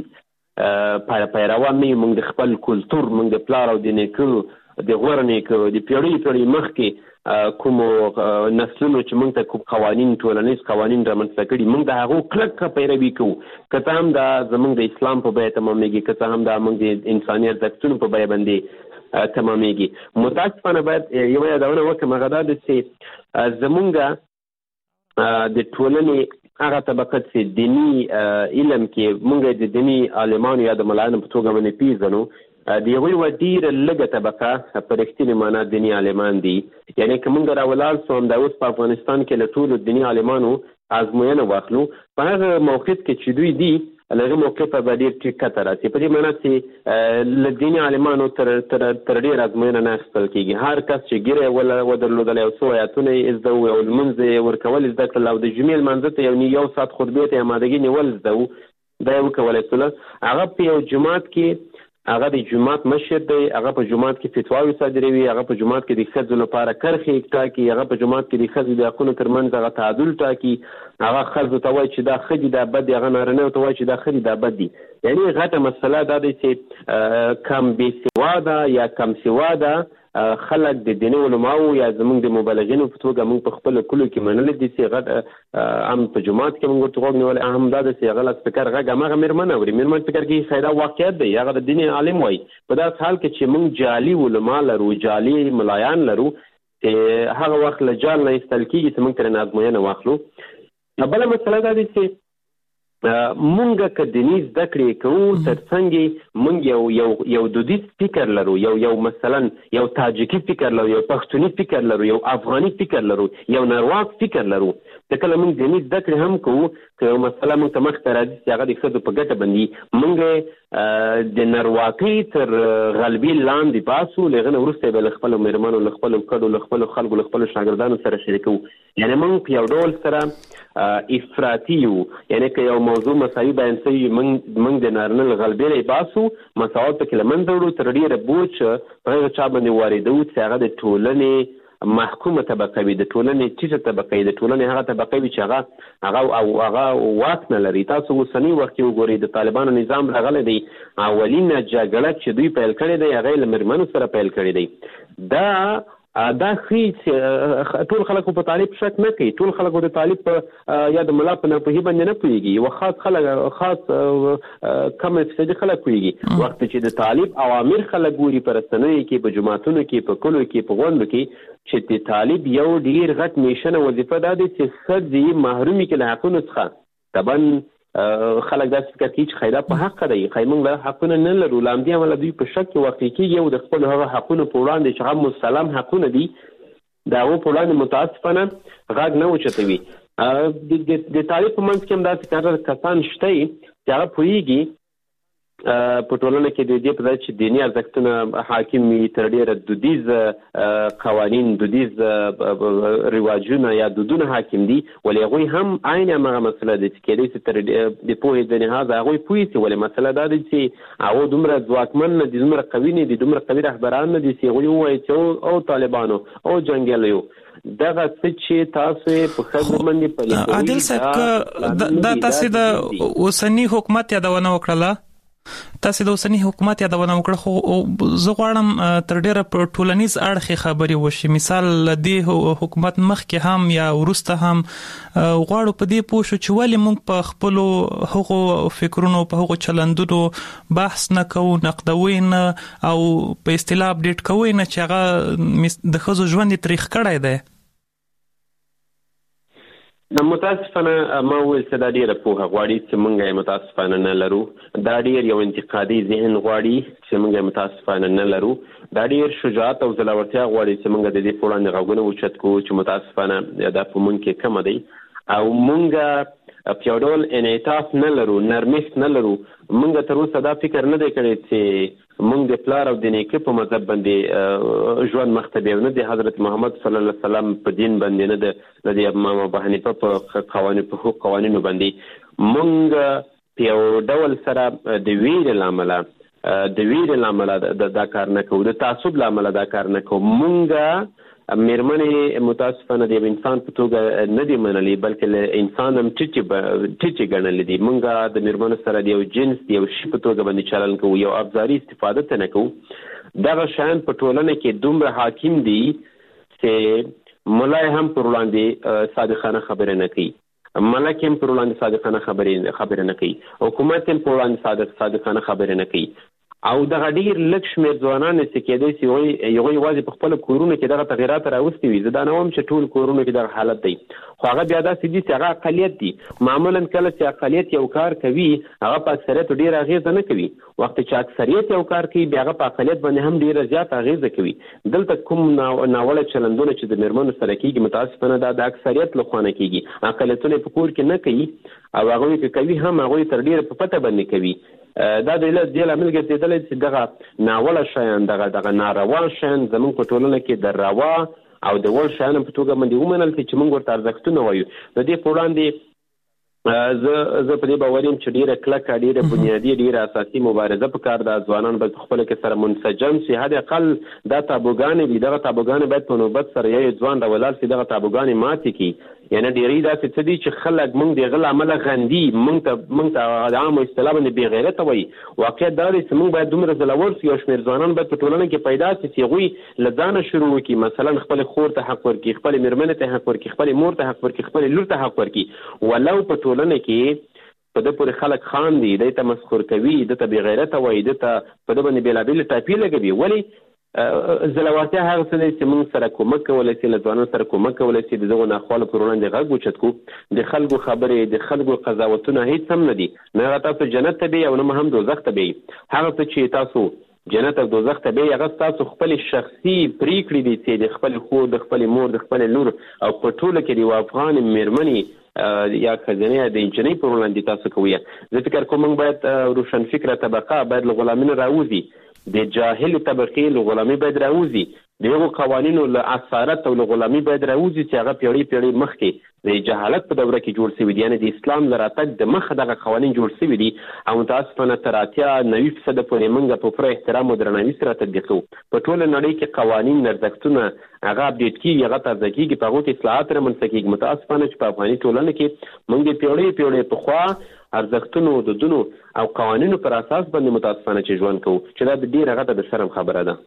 پیروان نه یو، موږ د خپل کلتور، موږ د پلار او د نیکه د غوره نیکه د پیړۍ پیړۍ مخکې کومو نسلونو چې موږ ته کوم قوانین، ټولنیز قوانین رامنځته کړي، موږ د هغو کلکه پیروي کوو، که څه هم دا زموږ د اسلام په بیه تمامېږي، که څه هم دا موږ د انساني ارزښتونو په بیه باندې تمامېږي. متاسفانه باید یوه یادونه وکړم، هغه دا ده چې زموږ د ټولنې هغه طبقه چې دیني علم کې موږ د دیني عالمانو یا د ملایانو په توګه باندې پیژنو، د هغوی یوه ډېره لږه طبقه په رښتینې معنا دیني عالمان دي. یعنې که موږ راولاړ سو همدا اوس په افغانستان کې له ټولو دیني عالمانو ازموینه واخلو، په هغه موقف کې چې دوی دي له هغه موقفه به ډېر ټیټ کته راسي. په دې معنا چې له دیني عالمانو تر تر تر ډېر ازموینه نه اخیستل کېږي. هر کس چې ږیره یې ودرلودلی او څو ایتونه یې زده وو او لمونځ یې ورکول زده کړل او د جمعې لمانځه ته یو یو ساعت خطبې ته امادګي نیول زده وو، دا یې وکولی سوله. هغه په یو جومات کې هغه د جومات مشر دی، هغه په جومات کې فتواوې صادروي، هغه په جومات کې د ښځو لپاره کرښې ټاکي، هغه په جومات کې د ښځو د حقونو ترمنځ هغه تعادل ټاکي، هغه ښځو ته وایي چې دا ښه دي دا بد دي، هغه نارینهو ته وایي چې دا ښه دي دا بد دي. یعنې غټه مسله دا دی چې کم بې سواده یا کم سواده خلک د دیني علماو یا زموږ د مبلغینو په توګه موږ په خپلو کلو کې منلي دي چې غټ هم په جومات کې موږ ورته غوږ نیولی، هم دا ده چې هغه له سپیکر غږ هماغه میرمن اوري. میرمن فکر کوي ښایي دا واقعیت دی، هغه د دیني عالم وایي. په داسې حال کې چې موږ جعلي علما لرو، جعلي ملایان لرو، چې هغه وخت له جال نه ایستل کېږي چې موږ ترې ازموینه واخلو. بله مسله دا دی چې مونږ که دیني زده کړې کوو ترڅنګ مونږ یو یو یو دودیز فکر لرو، یو یو مثلا یو تاجکي فکر لرو، یو پښتوني فکر لرو، یو افغاني فکر لرو، یو نرواک فکر لرو. چې کله مونږ دیني زده کړې هم کوو، که یو مسله مونږ ته مخته راځي چې هغه د ښځو په ګټه باندې، مونږ د نرواکۍ تر غلبې لاندې باسو، له هغه نه وروسته به له خپلو مېرمنو، له خپلو کډو، له خپلو خلکو، له خپلو شاګردانو سره شریکوو. یعنې مونږ په یو ډول سره افراطي یو. یعنې که یو موضوع مساوي بیان شوي، موږ د نارینه له غلبې نه باسو، مساوات پکې له منځه وړو، تر ډېره بوج په هغه چا باندې واردوو چې هغه د ټولنې محکومه طبقه وي، د ټولنې ټیټه طبقه وي، د ټولنې هغه طبقه وي چې هغه هغه او هغه واک نه لري. تاسو اوسني وخت کې وګورئ، د طالبانو نظام راغلی دی، اولینه جګړه چې دوی پیل کړې دی هغه یې له مېرمنو سره پیل کړې دی. دا دا ښیي چې ټول خلک په طالب شک نه کوي، ټول خلک د طالب په یا د ملا په ناپوهي باندې نه پوهېږي، یوه خاص خلک خاص کم فیصدي خلک پوهېږي. وخت چې د طالب اوامر خلک ګوري په رسنیو کې، په جوماتونو کې، په کلو کې، په غونډو کې، چې د طالب یو ډېر غټ میشنه وظیفه دا دی چې ښځې محرومي کړي له حقونو څخه. طبعا خلک داسې فکر کوي چې خیرات په حق دی، خیر موږ له حقونه نه لرو. له همدې امله دوی په شک کې واقع کېږي او د خپل هغه حقونو په وړاندې چې هغه مسلم حقونه دي د هغو په وړاندې متاسفانه غږ نه اوچتوي. د تاریخ په منځ کې هم داسې کسان شته چې هغه پوهېږي په ټولنه کې د دې په ځای چې دیني ارزښتونه حاکم وي تر ډېره دودیز قوانین، دودیز رواجونه یا دودونه حاکم دي، ولې هغوی هم عین همغه مسله ده چې کېدای شي تر د پوهې د لحاظه هغوی پوه شي. ولې مسله دا ده چې هغوی دومره ځواکمن نه دي، دومره قوي نه دي، دومره قوي رهبران نه دي چې هغوی ووایي چې او طالبانو او جنګیالیو دغه څه چې تاسو په ښځو باندې پلي
عادل صاحب دا تاسو د اوسني حکومت یادونه وکړله، تاسو د اوسنی حکومت یادونه وکړه، خو زه غواړم تر ډیره په ټولنیز اړخ خبرې وشي. مثال د حکومت مخکې هم یا وروسته هم غواړو په دې پوه شو چې ولې موږ په خپلو هغو فکرونو په هغو چلندونو بحث نه کوو، نقدوي نه او په اصطلاح اپډیټ کوو نه چې هغه د ښځو ژوند یې تریخ کړی دی.
متاسفانه ما وویل چې دا ډېره پوهه غواړي چې موږ یې متاسفانه نه لرو. دا ډېر یو انتقادي ذهن غواړي چې موږ یې متاسفانه نه لرو. دا ډېر شجاعت او زړورتیا غواړي چې موږ د دې په وړاندې غوږونه اوچت کړو چې متاسفانه دا په موږ کې کمه دی او موږ په یو ډول انعطاف نه لرو، نرمښت نه لرو. موږ تر اوسه دا فکر نه دی کړی چې موږ د پلار او د نیکه په مذهب باندې ژوند مخ ته بیو، نه د حضرت محمد صلی الله علیه وسلم په دین باندې، نه د نه د امام ابو حنیفه په قوانینو په حقوق قوانینو باندې. موږ په یو ډول سره د ویرې له امله د ویرې له امله دا کار نه کوو، د تعصب له امله دا کار نه کوو. موږ مېرمنې متاسفانه د یو انسان په توګه نه دي منلي، بلکې له انسان هم ټیټې ټیټې ګڼلې دي. موږ د مېرمنو سره د یو جنس د یو شي په توګه باندې چلن کوو، یو ابزاري استفاده ته نه کوو. دغه شیان په ټولنه کې دومره حاکم دي چې ملا هم پر وړاندې صادقانه خبرې نه کوي، ملک هم پر وړاندې صادقانه خبرې خبرې نه کوي، حکومت هم پر وړاندې صادق صادقانه خبرې نه کوي. او دغه ډېر لږ شمېر ځوانان چې کېدای شي هغوی یوازې په خپلو کورونو کې دغه تغیرات راوستي وي. زه دا نه وایم چې ټول کورونو کې دغه حالت دی، خو هغه بیا داسې دي چې هغه اقلیت دي. معمولا کله چې اقلیت یو کار کوي هغه په اکثریت ډېره اغېزه نه کوي، وخت چې اکثریت یو کار کوي بیا هغه په اقلیت باندې هم ډېره زیاته اغېزه کوي. دلته کوم ناوړه چلندونه چې د مېرمنو سره کېږي متاسفانه دا د اکثریت له خوا نه کېږي، اقلیتونه په کور کې نه کوي او هغوی که کوي هم هغوی تر ډېره په پته باندې کوي. دا د دې لامل ګرځېدلی چې دغه ناوړه شیان، دغه دغه ناروا شیان زموږ په ټولنه کې د روا او د وړ شیانو په توګه باندې ومنل شي چې موږ ورته ارزښتونه وایو. د دې په وړاندې زه زه په دې باور یم چې ډېره کلکه، ډېره بنیادي، ډېره اساسي مبارزه پکار ده. ځوانان باید په خپله کې سره منسجم شي، حد اقل دا تابوګانې وي، دغه تابوګانې باید په نوبت سره یو ځوان راولاړ شي دغه تابوګانې ماتې کړي. یعنې ډېری داسې څه دي چې خلک موږ د هغه له امله غندي، موږ ته موږ ته د عامو اصطلاح باندې بې غیرته وایي. واقعیت دا دی چې موږ باید دومره زړور شو، یو شمېر ځوانان باید په ټولنه کې پیدا شي چې هغوی له ځانه شروع وکړي، مثلا خپلې خور ته حق ورکړي، خپلې مېرمنې ته حق ورکړي، خپلې مور ته حق ورکړي، خپلې لور ته حق ورکړي. ولو په ټولنه کې په ده پورې خلک خاندي، دی ته مسخر کوي، ده ته بې غیرته وایي، ده ته په ده باندې بېلابېلې ټاپې لګوي. ولې زړورتیا هغه څه دی چې موږ سره کومک کولی شي، له ځوانانو سره کومک کولی شي د دغو ناخوالو پر وړاندې غږ اوچت کړو. د خلکو خبرې، د خلکو قضاوتونه هېڅ هم نه دي، نه هغه تاسو جنت ته بیایي او نه هم دوزخ ته بیایي. هغه څه چې تاسو جنت او دوزخ ته بیایي هغه ستاسو خپلې شخصي پرېکړې دي چې د خپلې خور، د خپلې مور، د خپلې لور او په ټوله کې د یوه افغان مېرمنې یا ښځینۍ یا د نجلۍ پر وړاندې تاسو کوئ. زه فکر کوم موږ باید روشنفکره طبقه باید له غلامینو راوځي، د جاهل طبقې له غلامي باید راوځي، د هغو قوانینو له اسارت او له غلامي باید راوځي چې هغه پیړۍ پیړۍ مخکې د جهالت په دوره کې جوړ شوي دي. یعنې د اسلام له راتګ د مخه دغه قوانین جوړ شوي دي او متاسفانه تر اتیا نوي فیصده پورې موږ په پوره احترام او درناوي سره تطبیق کوو. په ټوله نړۍ کې قوانین، ارزښتونه هغه اپډیټ کېږي، هغه تازه کېږي، په هغو کې اصلاحات رامنځته کېږي. متاسفانه چې په افغاني ټولنه کې موږ د پیړۍ پیړۍ پخوا ارزښتونو، دودونو او قوانینو پر اساس باندې متاسفانه چې ژوند کوو، چې دا د ډېر هغه ته د شرم خبره ده.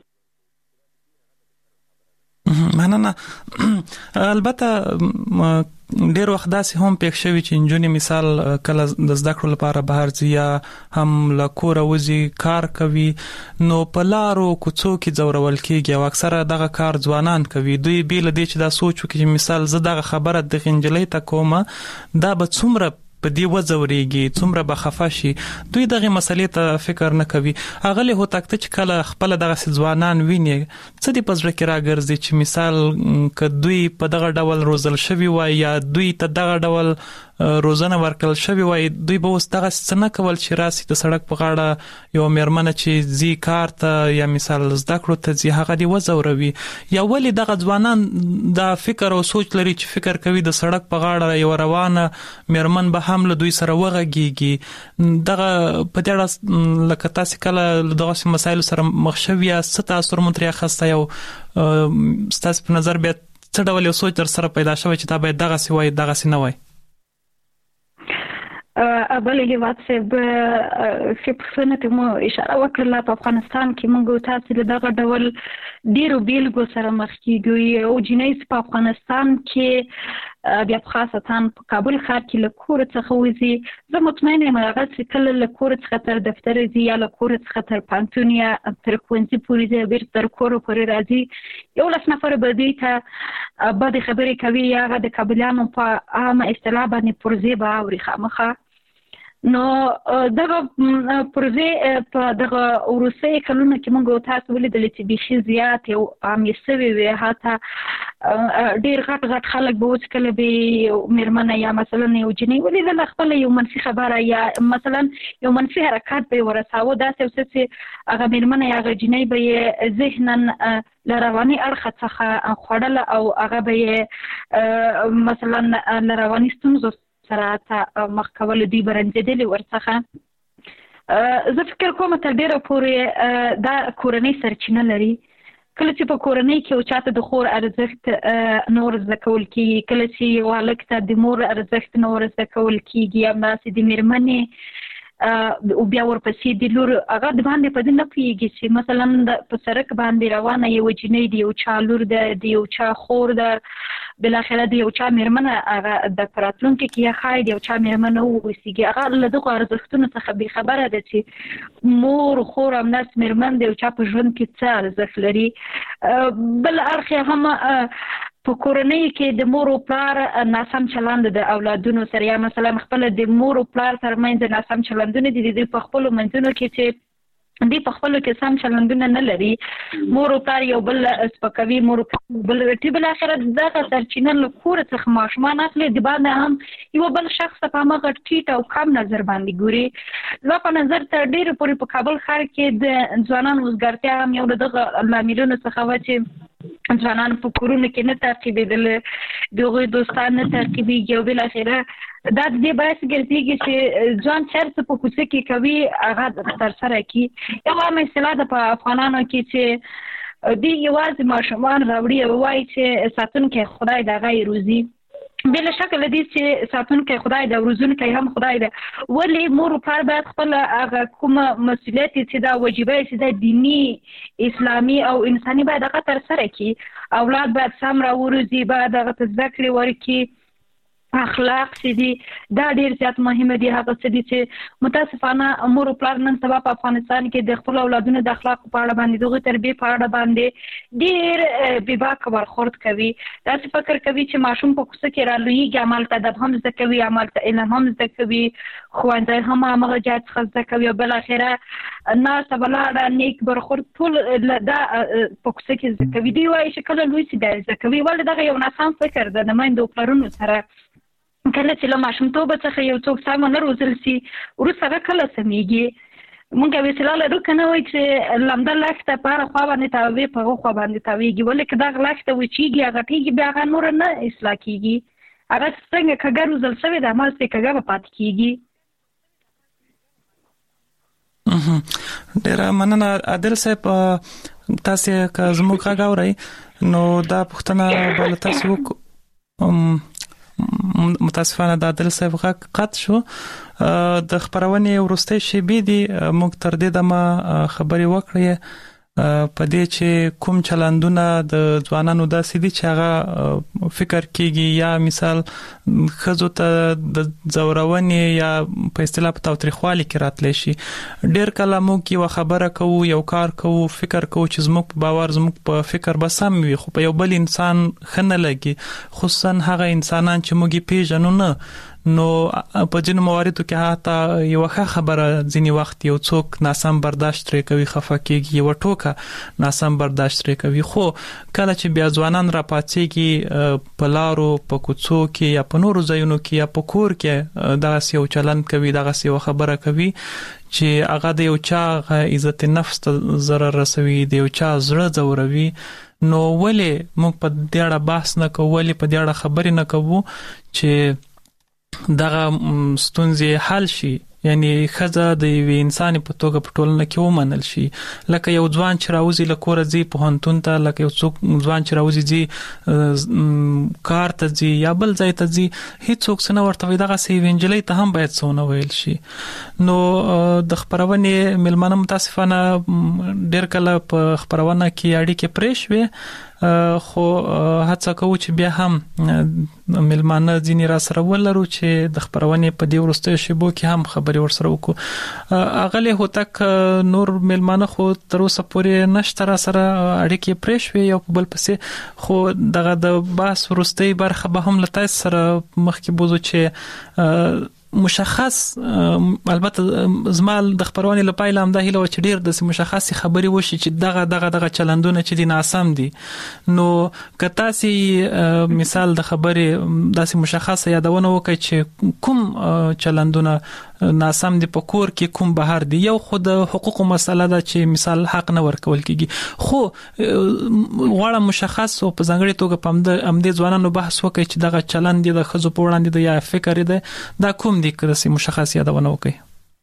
مننه. البته ډېر وخت داسې هم پېښ شوي چې نجونې مثال کله د زده کړو لپاره بهر ځي یا هم له کوره وځي، کار کوي، نو په لارو کوڅو کې ځورول کېږي او اکثره دغه کار ځوانان کوي. دوی بې له دې چې دا سوچ وکړي چې مثال زه دغه خبره دغې نجلۍ ته کومه، دا به څومره په دی وځوريږي څومره بخفه شي دوی دغه مسلې ته فکر نه کوي هغه له هوتاکته چې کله خپل دغه ځوانان ویني څه دی پزړه کې راګرځي چې مثال ک دوی په دغه ډول روزل شوی وای یا دوی ته دغه ډول روزنه ورکل شوی وای دوی به اوس دغه څنګه کول چې راسي د سړک په غاړه یو مرمنه چې زی کار ته یا مثال زده کړو ته زی هغه دی وځوروي یا ولی دغه ځوانان دا فکر او سوچ لري چې فکر کوي د سړک په غاړه یو روانه مرمن به هم له دوی سره وغږیږي دغه په دې اړه لکه تاسو کله دغه مسایل سره مخ شوی یا ست اثر مونږ خسته یو ستاسو په نظر به څه ډول یو سوچ در سره پیدا شوی چې دا به دغه سی وای دغه سی نه وای
اول هیواد صاحب چې په څنګه ته مو اشاره وکړه په افغانستان کې موږ تاسو له دغه ډول ډیرو بیلګو سره مخ کیږو او جنایت په افغانستان کې بیا په خاصه په کابل ښار کې له کور څخه وځي زه مطمئنه یم هغه چې کله له کور څخه تر دفتر ځي یا له کور څخه تر پانتون یا تر ښوونځي پورې ځي بیرته تر کور پورې راځي یو لس نفر به دوی ته بدې خبرې کوي یا هغه د کابلیانو په عامه اصطلاح باندې پرزې به اوري خامخا نو دغه پروژې په دغه وروستي کلونو کې موږ تاسو ولیدل چې بيخي زیات او عامې سوي وي حتی ډېر غټ غټ خلک به اوس کله به مرمنه یا مثلا یو جنۍ ولیدل خپل یو منفي خبره یا مثلا یو منفي حرکت به ورساوه داسې چې هغه مرمنه یا هغه جنۍ به ذهناً لرواني اړخ څخه خوړل او هغه به مثلا لرواني ستونزو سره ته مخ کول دی برنځېدلې ورڅخه زه فکر کوم تر ډیره پورې دا کورنۍ سرچینه لري کله چې په کورنۍ کې او چاته د خور ارزښت نور زده کول کېږي کله چې والک ته د مور ارزښت نور زده کول کېږي یا داسې د مېرمنې او بیا ورپسې د لور هغه د باندې په دې نه پوهېږي چې مثلا په سړک باندې روانه یوه جنۍ د یو چا لور ده د یو چا خور ده بالاخره د یو چا مېرمنه هغه د راتلونکي کې یا ښایي د یو چا مېرمنه واوسېږي هغه له دغو ارزښتونو څخه بېخبره ده چې مور خور همداسې مېرمن د یو چا په ژوند کې څه ارزښت لري بل اړخ یې هم په کورنۍ کې د مور او پلار ناسم چلند د اولادونو سره یا مثلا خپل د مور او پلار ترمنځ ناسم چلندونه دي د خپل منځونو کې چې دی په خپل کې سم چلندونه نه لري مور او پلار یو بل سپکوي مور او بل ټي بل اخر دغه سرچینه له کور څخه ماشومان اخلي د باندې هم یو بل شخص په هغه ټیټ او کم نظر باندې ګوري زه په نظر ته ډېر پورې په کابل ښار کې د ځوانانو وزګارتیا هم یو دغه لاملونو څخه و چې ځوانان په کورونو کې نه تعقیبېدل دغه دوستان نه تعقیبېږي او بالاخره دا د دې باعث ګرځېږي چې ځوان چېرته په کوڅه کې کوي هغه ترسره کړي یو عامه اصطلاح ده په افغانانو کې چې دوی یوازې ماشومان راوړي او وایي چې ساتونکی خدای د هغه یې روزي بله شکه له دې چې ساتونکی خدای ده او روزونکی هم خدای ده ولې مور او پلار باید خپل هغه کومه مسؤلیت چې دا وجیبه چې دا دیني اسلامي او انساني باید هغه ترسره کړي اولاد باید سم راوروزي باید هغه ته زده کړې ورکړي اخلاق چې دي دا ډېر زیات مهمه دي هغه څه دي چې متاسفانه مور او پلار نن سبا په افغانستان کې د خپل اولادونو د اخلاقو په اړه باندې دغه تربیې په اړه باندې ډېر بې باکه برخورد کوي داسې فکر کوي چې ماشوم په کوڅه کې رالویږي همالته ادب هم زده کوي همالته علم هم زده کوي ښوونځی هم همغه جای څخه زده کوي او بالاخره ناسته ولاړه نیک برخورد ټول دا په کوڅه کې زده کوي دوی وایي چې کله لوی سي دا زده کوي ولې دغه یو ناسم فکر ده د میندو او پلرونو سره کله چې له ماشومتوبه څخه یو څوک سم نه روزل سي وروسته هغه کله سمېږي موږ وسیله لرو که نه وایي چې لمده لښته په هره خوا باندې تاوې په هغه خوا باندې تاوېږي ولې که دغه لښته وچېږي هغه ټیږي بیا هغه نوره نه اصلاح کېږي هغه څنګه کږه روزل شوې ده همالسې کږه به پاتې کېږي
ډېره مننه عادل صاحب تاسې که زموږ غږ اورئ نو دا پوښتنه به له تاسې وکړو متاسفانه د عادل صاحب غږ قطع شو د خبرونې وروستۍ شېبې دي موږ تر دې دمه خبرې وکړې په دې چې کوم چلندونه د ځوانانو داسې دي چې هغه فکر کېږي یا مثال ښځو ته د ځورونې یا په اصطلاح په تاوتریخوالي کې راتلی شي ډېر کله موږ یوه خبره کوو یو کار کوو فکر کوو چې زموږ په باور زموږ په فکر به سم وي خو په یو بل انسان ښه نه لګي خصوصا هغه انسانان چې موږ یې پېژنو نه نو په ځینو مواردو کې حتی یو ښه خبره ځینی وخت یو څوک ناسم برداشت لري کوي خفه کېږي یو ټوکه ناسم برداشت لري کوي خو کله چې بیا ځوانان را پاتېږي په لارو په کوڅو کې یا په نورو ځایونو کې یا په کور کې دا یو چلند کوي دا یو خبره کوي چې هغه د یو چا عزت نفس ته ضرر رسوي د یو چا زړه ځوروي نو ولې موږ په دې اړه بحث نه کوو ولې په دې اړه خبرې نه کوو چې دغه ستونزې حل شي یعنی خزه د یو انسان په توګه په ټولنه کې ومنل شي لکه یو ځوان چې راوځي له کوره ځي پوهنتون ته لکه یو څوک ځوان چې راوځي ځي کار ته ځي یا بل ځای ته ځي هیڅوک څه نه ورته وایي دغه سی وینجلۍ ته هم باید څه ونه ویل شي نو د خپرونې ملمانه متاسفانه ډېر کله په خپرونه کې اړیکې پرې شوې خو هڅه کوو چې بیا هم ملمانه ځینې را سره ولرو چې د خپرونې په دې وروستیو شیبو کې هم خبرې ورسره وکړو اغلی هوتک نور ملمانه خو تر اوسه پورې نشته را سره اړیکې پرې شوې یو په بل پسې خو دغه د بحث وروستۍ برخه به هم له تاسو سره مخکې بوزو چې مشخص البته زما د خبرونې لپاره هم د هیله و چې ډیر د مشخصي خبري وشي چې دغه دغه دغه چلندونه چې دي ناسم دي نو کته سي مثال د خبرې داسې مشخصه یادونه وکړي چې کوم چلندونه ناسم دي په کور کې کوم بهر دي یو خود حقوقو مسله ده چې مثال حق نه ورکول کیږي خو غواړم مشخص او په ځانګړي توګه په امدې ځوانانو بحث وکړي چې دغه چلند دي د خزو په وړاندې د یا فکر دي دا کوم دي که څه مشخص یادونه وکړي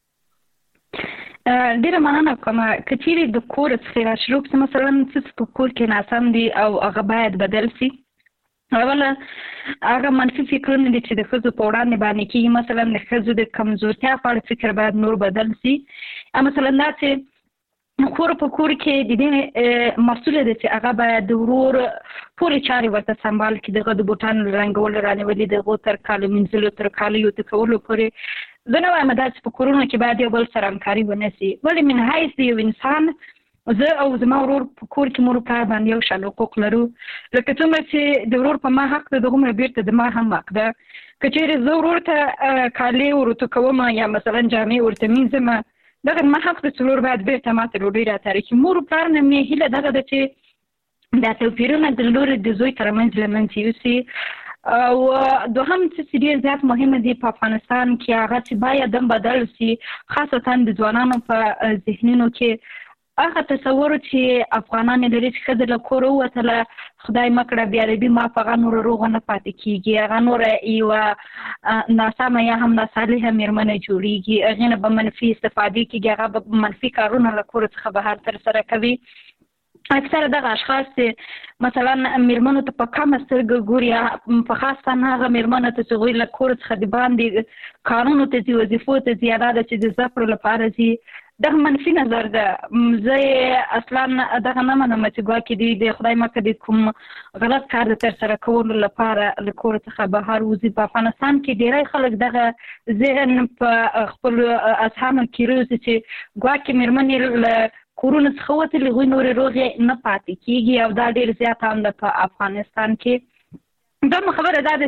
ډیره مننه کوم کچېری د کور څخه شروع کوم مثلا څه په کور کې ناسم دي او هغه باید بدل شي اوله هغه منفي فکرونه دي چې د ښځو په وړاندې باندې کېږي مثلا د ښځو د کمزورتیا په اړه فکر باید نور بدل شي مثلا دا چې کور په کور کې د دې مسؤله ده چې هغه باید د ورور پورې چارې ورته سمبال کړي دغه د بوټانو رنګول رانیولي دغه تر کالو مینځلو تر کالیو تکولو پورې زه نه وایم دا چې په کورونو کې باید یو بل سره همکاري ونه شي ولې من حیث یو انسان زه او زما ورور په کور کې مور پلار باندې یو شان حقوق لرو لکه څومره چې د ورور په ما حق ده دغومره بیرته د ما هم حق ده که چېرې زه ورور ته کالي ورته کوم یا مثلا جامې ورته مینځم دغه ما حق ده چې ورور باید بیرته ما ته ډوډۍ راته راکړي مور پلار نه مې هیله دغه ده چې دا توپیرونه د لورې د زوی تر منځ له منځه یوسي او دوهم څه ډېر زیات مهمه دي په افغانستان کې هغه چې باید هم بدل شي خاصتا د ځوانانو په ذهنونو کې هغه تصور چې افغانان لري چې ښځه له کوره ووتله خدای مه کړه بېادبي ما په هغه نوره روغه نه پاتې کېږي هغه نوره یوه ناسمه یا هم ناصالحه مېرمنه جوړېږي هغې نه به منفي استفادې کېږي هغه به منفي کارونه له کوره څخه بهر ترسره کوي اکثره دغه اشخاص چې مثلا مېرمنو ته په کمه سترګه ګوري په خاص نه هغه مېرمنه ته چې هغوی له کوره څخه د باندې کارونو ته ځي وظیفو ته ځي یا دا ده چې د زده کړو لپاره ځي دغه منفي نظر ده زه یې اصلا دغه نه منم چې ګواکې دوی د خدای مکه د کوم غلط کار د ترسره کولو لپاره له کوره څخه بهر وځي په افغانستان کې ډېری خلک دغه ذهن په خپلو اذهانو کې روزي چې ګواکې مېرمنې له کورونو څخه وتلې هغوی نورې روغې نه پاتې کېږي او دا ډېر زیات هم ده په افغانستان کې دومره خبره دا ده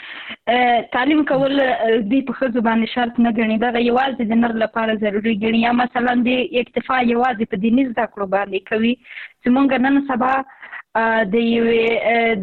چې تعلیم کول دوی په ښځو باندې شرط نه ګڼي دغه یوازې د نر لپاره ضروري ګڼي یا مثلا د اکتفا یوازې په دیني زده کړو باندې کوي چې موږ نن سبا د یوې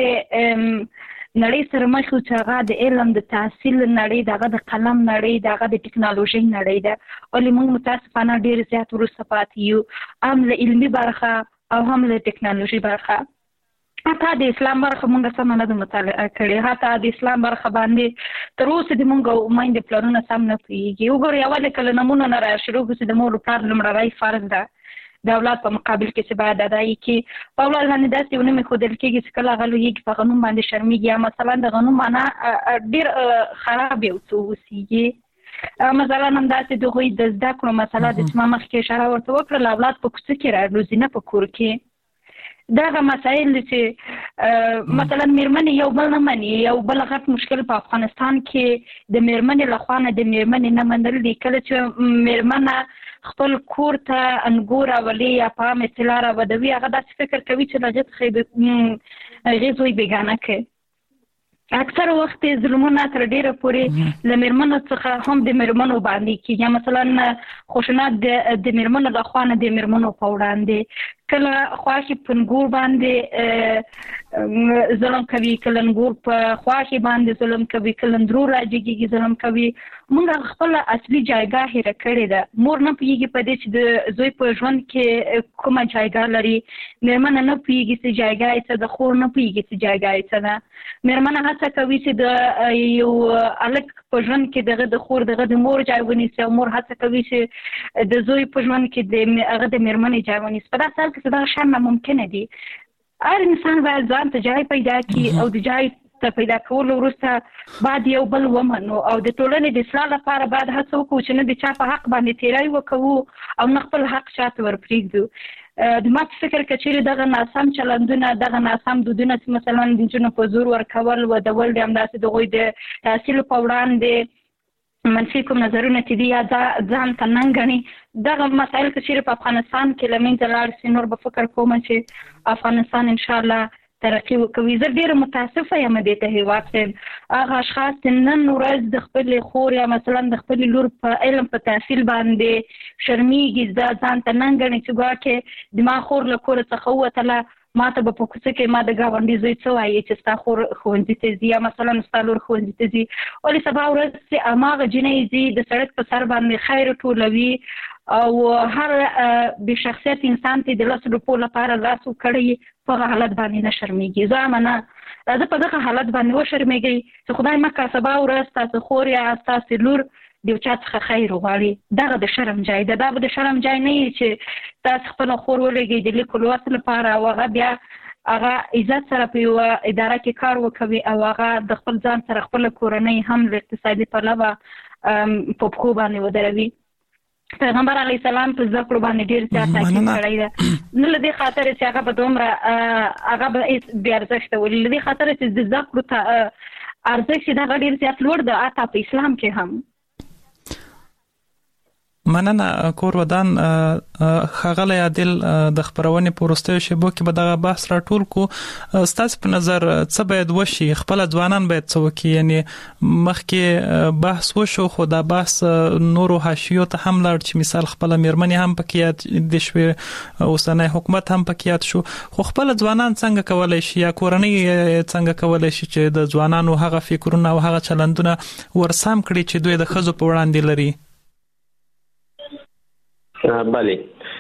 داسې نړۍ سره مخ یو چې هغه د علم د تحصیل نړۍ د هغه د قلم نړۍ د هغه د ټکنالوژۍ نړۍ ده ولې موږ متاسفانه ډېر زیات وروسته پاتې یو هم له علمي برخه او هم له ټکنالوژۍ برخه حتی د اسلام برخه مونږ سم نه ده مطالعه کړې حتی د اسلام برخه باندې تر اوسه د مونږ میندې پلرونه سم نه پوهېږي وګورئ اول کله نمونه نه را شروع کړو چې د مور پلار لومړنی فرض ده د اولاد په مقابل کې چې باید ادا کړي په اولاد باندې داسې یو نوم ایښودل کېږي چې کله هغه لویېږي په هغه نوم باندې شرمېږي یا مثلا د هغه نوم معنا ډېر خراب یو څه اوسېږي مثلا هم داسې د هغوی د زده کړو مسله ده چې ما مخکې اشاره ورته وکړله اولاد په کوڅه کې راروزي نه په کور کې دغه مسایل چې مثلا مېرمنې یو بل نه مني یو بل غټ مشکل په افغانستان کې د مېرمنې له خوا نه د مېرمنې نه منل دي کله چې مېرمنه خپل کور ته انګور راولي یا په عامه اصطلاح راودوي هغه داسې فکر کوي چې له هغې څخه یې د هغې زوی بېګانه کوي
اکثر وخت ظلمونه تر ډیره پورې له میرمنو څخه هم د میرمنو باندې کیږي، مثلا خشونت د میرمنو لخوا نه د میرمنو په وړاندې، کله خواښې پنګور باندې ظلم کوي، کله نګور په خواښې باندې ظلم کوي، کله اندرور راجګیږي ظلم کوي. موږ خپل اصلي جایګاه هېره کړې ده. مور نه پوهېږي په دې چې د زوی په ژوند کې کومه جایګاه لري، میرمنه نه پوهېږي چې جایګاه یې څه ده، خور نه پوهېږي چې جایګاه یې څه ده. میرمنه هڅه کوي چې د یو هلک په ژوند کې دغه د خور دغه د مور جای ونیسي، او مور هڅه کوي چې د زوی په ژوند کې د هغه د میرمنې جای ونیسي. په داسې حال کې چې دغه شیان ناممکنه دي. هر انسان باید ځان ته جای پیدا کړي او د جای ته پیدا کولو وروسته باید یو بل ومنو، او د ټولنې د اصلاح لپاره باید هڅه وکړو چې نه د چا په حق باندې تیری وکوو او نه خپل حق چاته ورپرېږدو. د ما په فکر که چیرې دغه ناسم چلندونه، دغه ناسم دودونه چې مثلا د نجونو په زور ورکول، ودول، د همداسې د هغوی د تحصیل په وړاندې منفي کوم نظرونه چې دي یا ځان ته ننګ ګڼي، دغه مسایل که چیرې په افغانستان کې له منځه لاړ شي، نور به فکر کوم چې افغانستان انشاءالله ترقی وکوي. زه ډېره متاسفه یم دې ته هېواد صاحب، هغه اشخاص چې نن ورځ د خپلې خور یا مثلا د خپلې لور په علم په تحصیل باندې شرمېږي، دا ځان ته ننګ ګڼي چې ګواکې د ما خور له کوره څخه ووتله، ما ته به په کوڅه کې ما د ګاونډي زوی څه وایي چې ستا خور ښوونځي ته ځي یا مثلا ستا لور ښوونځي ته ځي. ولې سبا ورځ چې هماغه جینۍ ځي د سړک په سر باندې خیر ټولوي او هر بې شخصیت انسان ته د لسو روپو لپاره لاس وکړي، په هغه حالت باندې نه شرمېږي. زه منه راځه په دغه حالت باندې وشرمېږئ چې خدای مکړه سبا ورځ ستاسو خور یا ستاسې لور د یو چا څخه خیر وغواړي. دغه د شرم ځای ده. دا به د شرم ځای نه وي چې تاسو خپله خور ولېږئ د لیک لوست لپاره او هغه بیا هغه عزت سره په یوه اداره کې کار وکوي او هغه د خپل ځان سره خپله کورنۍ هم له اقتصادي پلوه په پښو باندې ودروي. پیغمبر علیه السلام په زده کړو باندې ډېر زیات تاکید کړی ده، نه له دې خاطره چې هغه به دومره هغه به هېڅ بې ارزښته ولي، له دې خاطره چې د زده کړو ارزښت چې دغه ډېر زیات لوړ ده، حتی په اسلام کې هم.
مننه کور ودان. ښاغلی عادل، د خپرونې په وروستیو شیبو کې به دغه بحث راټول کړو. ستاسو په نظر څه باید وشي؟ خپله ځوانان باید څه وکړي؟ یعنې مخکې بحث وشو خو دا بحث نورو حاشیو ته هم لاړ چې مثال خپله میرمنې هم پکې یاد دې شوې، اوسنی حکومت هم پکې یاد شو، خو خپله ځوانان څنګه کولی شي یا کورنۍ څنګه کولی شي چې د ځوانانو هغه فکرونه او هغه چلندونه ورسم کړي چې دوی د ښځو په وړاندې لري؟
بله،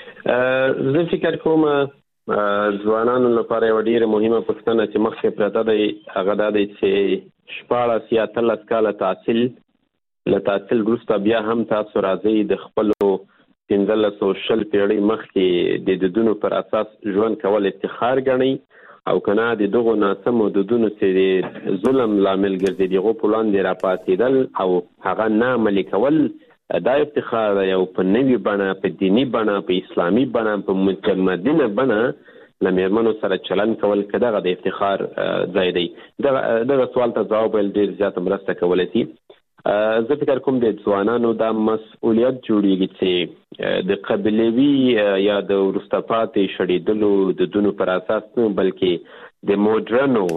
زه فکر کوم ځوانانو لپاره یوه ډېره مهمه پوښتنه چې مخکې پرته دی هغه دا دی چې شپاړس یا اتلس کاله تحصیل له تحصیل وروسته بیا هم تاسو راځئ د خپلو پنځلسو شل پیړۍ مخکې د دودونو پر اساس ژوند کول افتخار ګڼئ، او که نه د دغو ناسمو دودونو چې د ظلم لامل ګرځي د هغو په وړاندې راپاڅېدل او هغه نه عملي کول، دا افتخار دی. او په نوي بڼه، په دیني بڼه، په اسلامي بڼه، په متمدنه بڼه له میرمنو سره چلند کول، که دغه د افتخار ځای دی. دغه سوال ته ځواب ویل ډېر زیاته مرسته کولی شي. زه فکر کوم د ځوانانو دا مسؤلیت جوړیږي چې د قبیلوي یا د وروسته پاتې شړېدلو دودونو پر اساس نه، بلکې د موډرنو،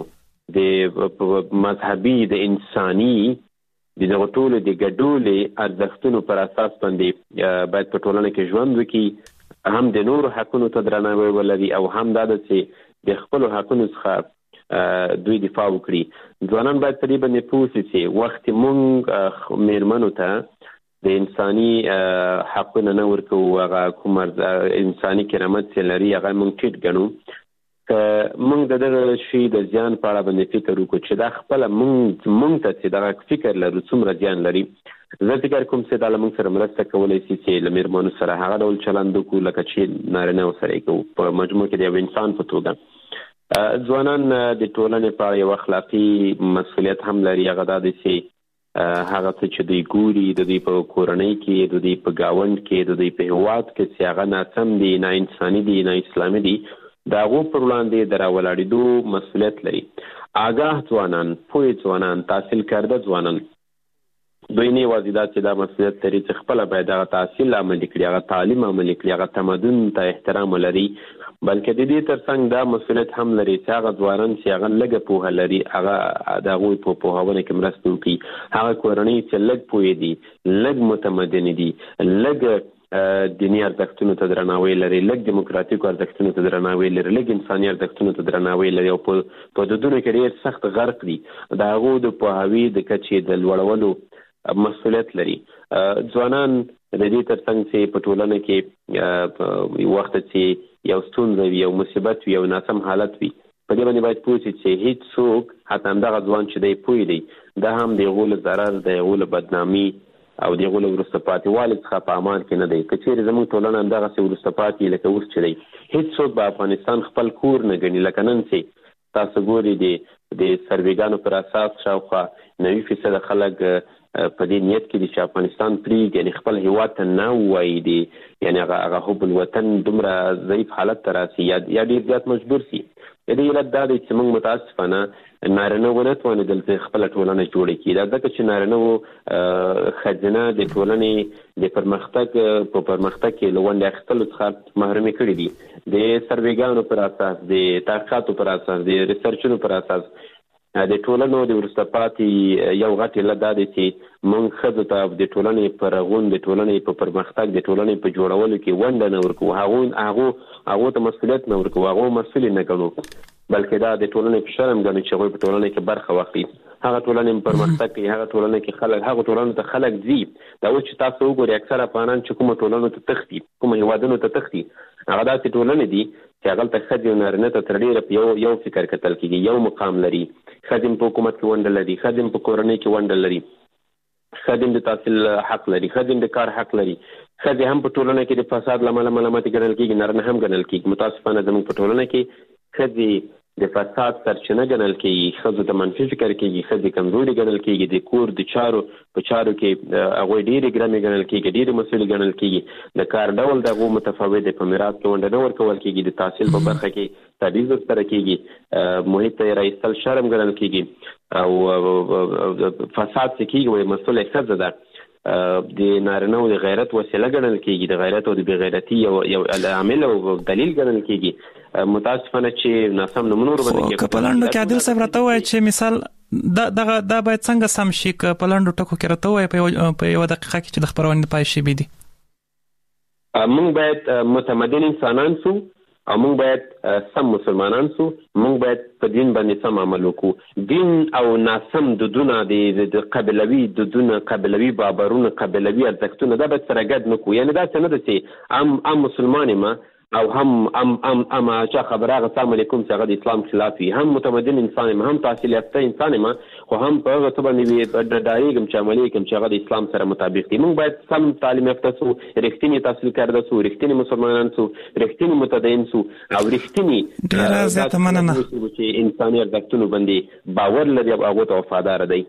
د مذهبي، د انساني، د دغه ټولو د ګډولې ارزښتونو پر اساس باندې باید په ټولنه کې ژوند وکړي، هم د نورو حقونو ته درناوی ولري او هم دا ده چې د خپلو حقونو څخه دوی دفاع وکړي. ځوانان باید په دې باندې پوه شي چې وخت موږ میرمنو ته د انساني حقونه نه ورکوو، هغه کوم انساني کرامت چې لري هغه موږ ټیټ ګڼو، که موږ د دغه شي د زیان په اړه باندې فکر وکړو چې دا خپله موږ موږ ته چې دغه فکر لرو څومره زیان لري، زه فکر کوم چې دا له موږ سره مرسته کولی شي چې له میرمنو سره هغه ډول چلند وکړو لکه چې نارینهو سره یې کوو په مجموع کې د یو انسان په توګه. ځوانان د ټولنې په اړه یو اخلاقي مسؤلیت هم لري، هغه دا دی چې هغه څه چې دوی ګوري د دوی په کورنۍ کې، د دوی په ګاونډ کې، د دوی په هېواد کې چې هغه ناسم دي، نه انساني دي، نه اسلامي دي، د هغو پر وړاندې د راولاړېدو مسؤلیت لري. آګاه ځوانان، پوه ځوانان، تحصیل کرده ځوانان، دوی نه یوازې دا چې دا مسؤلیت لري چې خپله باید هغه تحصیل عملي کړي، هغه تعلیم عملي کړي، هغه تمدن ته احترام ولري، بلکې د دې ترڅنګ دا مسؤلیت هم لري چې هغه ځوانان چې هغه لږه پوهه لري هغه د هغوی په پوهاونه کې مرسته وکړي، هغه کورنۍ چې لږ پوهې دي، لږ متمدن دي، لږ دینی ارزښتونو ته درناوی لري، لږ دیموکراتیکو ارزښتونو ته درناوی لري، لږ انساني ارزښتونو ته درناوی لري او په دودونو کې ډېر سخت غرق دي، د هغو د پوهاوي د کچې د لوړولو مسؤلیت لري. ځوانان د دې ترڅنګ چې په ټولنه کې وخت چې یو ستونزه وي، یو مصیبت وي، یو ناسم حالت وي، په دې باندې باید پوه شي چې هیڅ څوک حتی همدغه ځوان چې دی پوه دی دا هم د هغو له ضرر، د هغو له بدنامي او د هغو له وروسته پاتې والي څخه په امان کې نه دی. که چېرې زموږ ټولنه همدغسې وروسته پاتې لکه اوس چې دی، هیڅ څوک به افغانستان خپل کور نه ګڼي. لکه نن چې تاسو ګورئ د سروېګانو پر اساس شاوخوا نوي فیصده خلک په دې نیت کې دي چې افغانستان پرېږدي، یعنې خپل هېواد ته نه ووایي، دي یعنې هغه هغه حب الوطن دومره ضعیف حالت ته راسي یا یا ډېر زیات مجبور سي. د دې علت دا دی چې موږ متاسفانه نارینه ونه توانېدل چې خپله ټولنه جوړه کړي. دا ځکه چې نارینهو ښځینه د ټولنې د پرمختګ په پرمختګ کې له ونډې اخیستلو څخه محرومې کړي دي. د سروېګانو پر اساس، د تحقیقاتو پر اساس، د ریسرچونو پر اساس د ټولنو د وروسته پاتې یو غټ علت دا دی چې موږ ښځو ته د ټولنې په رغون، د ټولنې په پرمختګ، د ټولنې په جوړولو کې ونډه نه ورکوو، هغو هغو ته مسؤلیت نه ورکوو، هغو مسؤل نه ګڼو، بلکې دا د ټولنې په شرم ګڼو چې هغوی په ټولنه کې برخه واخلي. هغه ټولنې پرمختګ کوي، هغه ټولنه کې خلک، هغه ټولنو ته خلک ځي. دا اوس چې تاسو وګورئ اکثر افغانان چې کومو ټولنو ته تښتي، کومو هېوادونو ته تښتي، هغه داسې ټولنې دي چې هغلته ښځې او نارینه ته تر ډېره په یو یو فکر کتل کېږي، یو مقام لري. ښځې په حکومت کې ونډه لري، ښځې په کورنۍ کې ونډه لري، ښځې د تحصیل حق لري، ښځې د کار حق لري. ښځې هم په ټولنه کې د فساد له امله ملامتې ګڼل کېږي، نارینه هم ګڼل کېږي. متاسفانه زموږ په ټولنه کې ښځې د فساد سرچینه ګڼل کېږي، ښځو ته منفي فکر کېږي، ښځې کمزوري ګڼل کېږي، د کور د چارو په چارو کې هغوی ډېرې ګرمې ګڼل کېږي، ډېرې مسؤلې ګڼل کېږي. د کار ډول د هغو متفاوت دی، په میراث کې ونډه نه ورکول کېږي، د تحصیل په برخه کې تبعیض ورسره کېږي، محیط ته یې رایستل شرم ګڼل کېږي او فساد چې کېږي وایي مسؤله ښځه ده. د نارینه او د غیرت وسیله ګڼل کېږي، د غیرت او د بې غیرتي یو یو عامل او دلیل ګڼل کېږي. متاسفانه چې ناسم نومونه ورباندې
که په لنډو کې عادل صاحب راته ووایي چې مثال دا دغه دا باید څنګه سم شي، که په لنډو ټکو کې راته ووایي په یوه دقیقه کې چې د خپرونې د پای شیبې دي.
موږ باید متمدن انسانان سو او موږ باید سم مسلمانان سو، موږ باید په دین باندې سم عمل وکړو. دین او ناسم دودونه، د قبیلوي دودونه، قبیلوي باورونه، قبیلوي ارزښتونه دا باید سره ګډ نه کړو. یعنې داسې نه ده چې ام ام مسلمان یم او هم ام ام ام چا خبره هغه السلام علیکم چې هغه د اسلام خلاف وي، هم متمدن انسان یم، هم تحصیل یافته انسان یم، خو هم په هغه څه باندې ډارېږم چې عملي کړم چې هغه د اسلام سره مطابق دي. موږ باید سم تعلیم یافته سو، رښتینې تحصیل کرده سو، رښتینې مسلمانان سو، رښتینې متدین سو او رښتینې
ډېره زیاته مننه
چې انساني ارزښتونو باندې باور لري او هغو ته وفادار دی.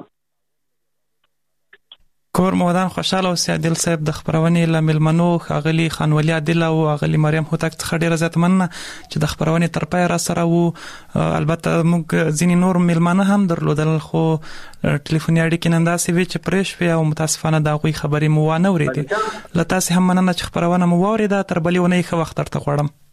کور مودان خوشاله اوسئ. عادل صاحب د خبرونې له مېلمنو ښاغلي خانولي عادل او ښاغلي مریم هوتک څخه ډېره زیاته مننه چې د خبرونې تر پایه راسره وو. البته موږ ځینې نور مېلمانه هم درلودل، خو ټلیفوني اړیکې نن داسې وې چې پرې شوې او متاسفانه د هغوی خبرې مو وانه اورېدې. له تاسې هم مننه چې خبرونه مو واورېده. تر بلې اونۍ ښه وخت درته غواړم.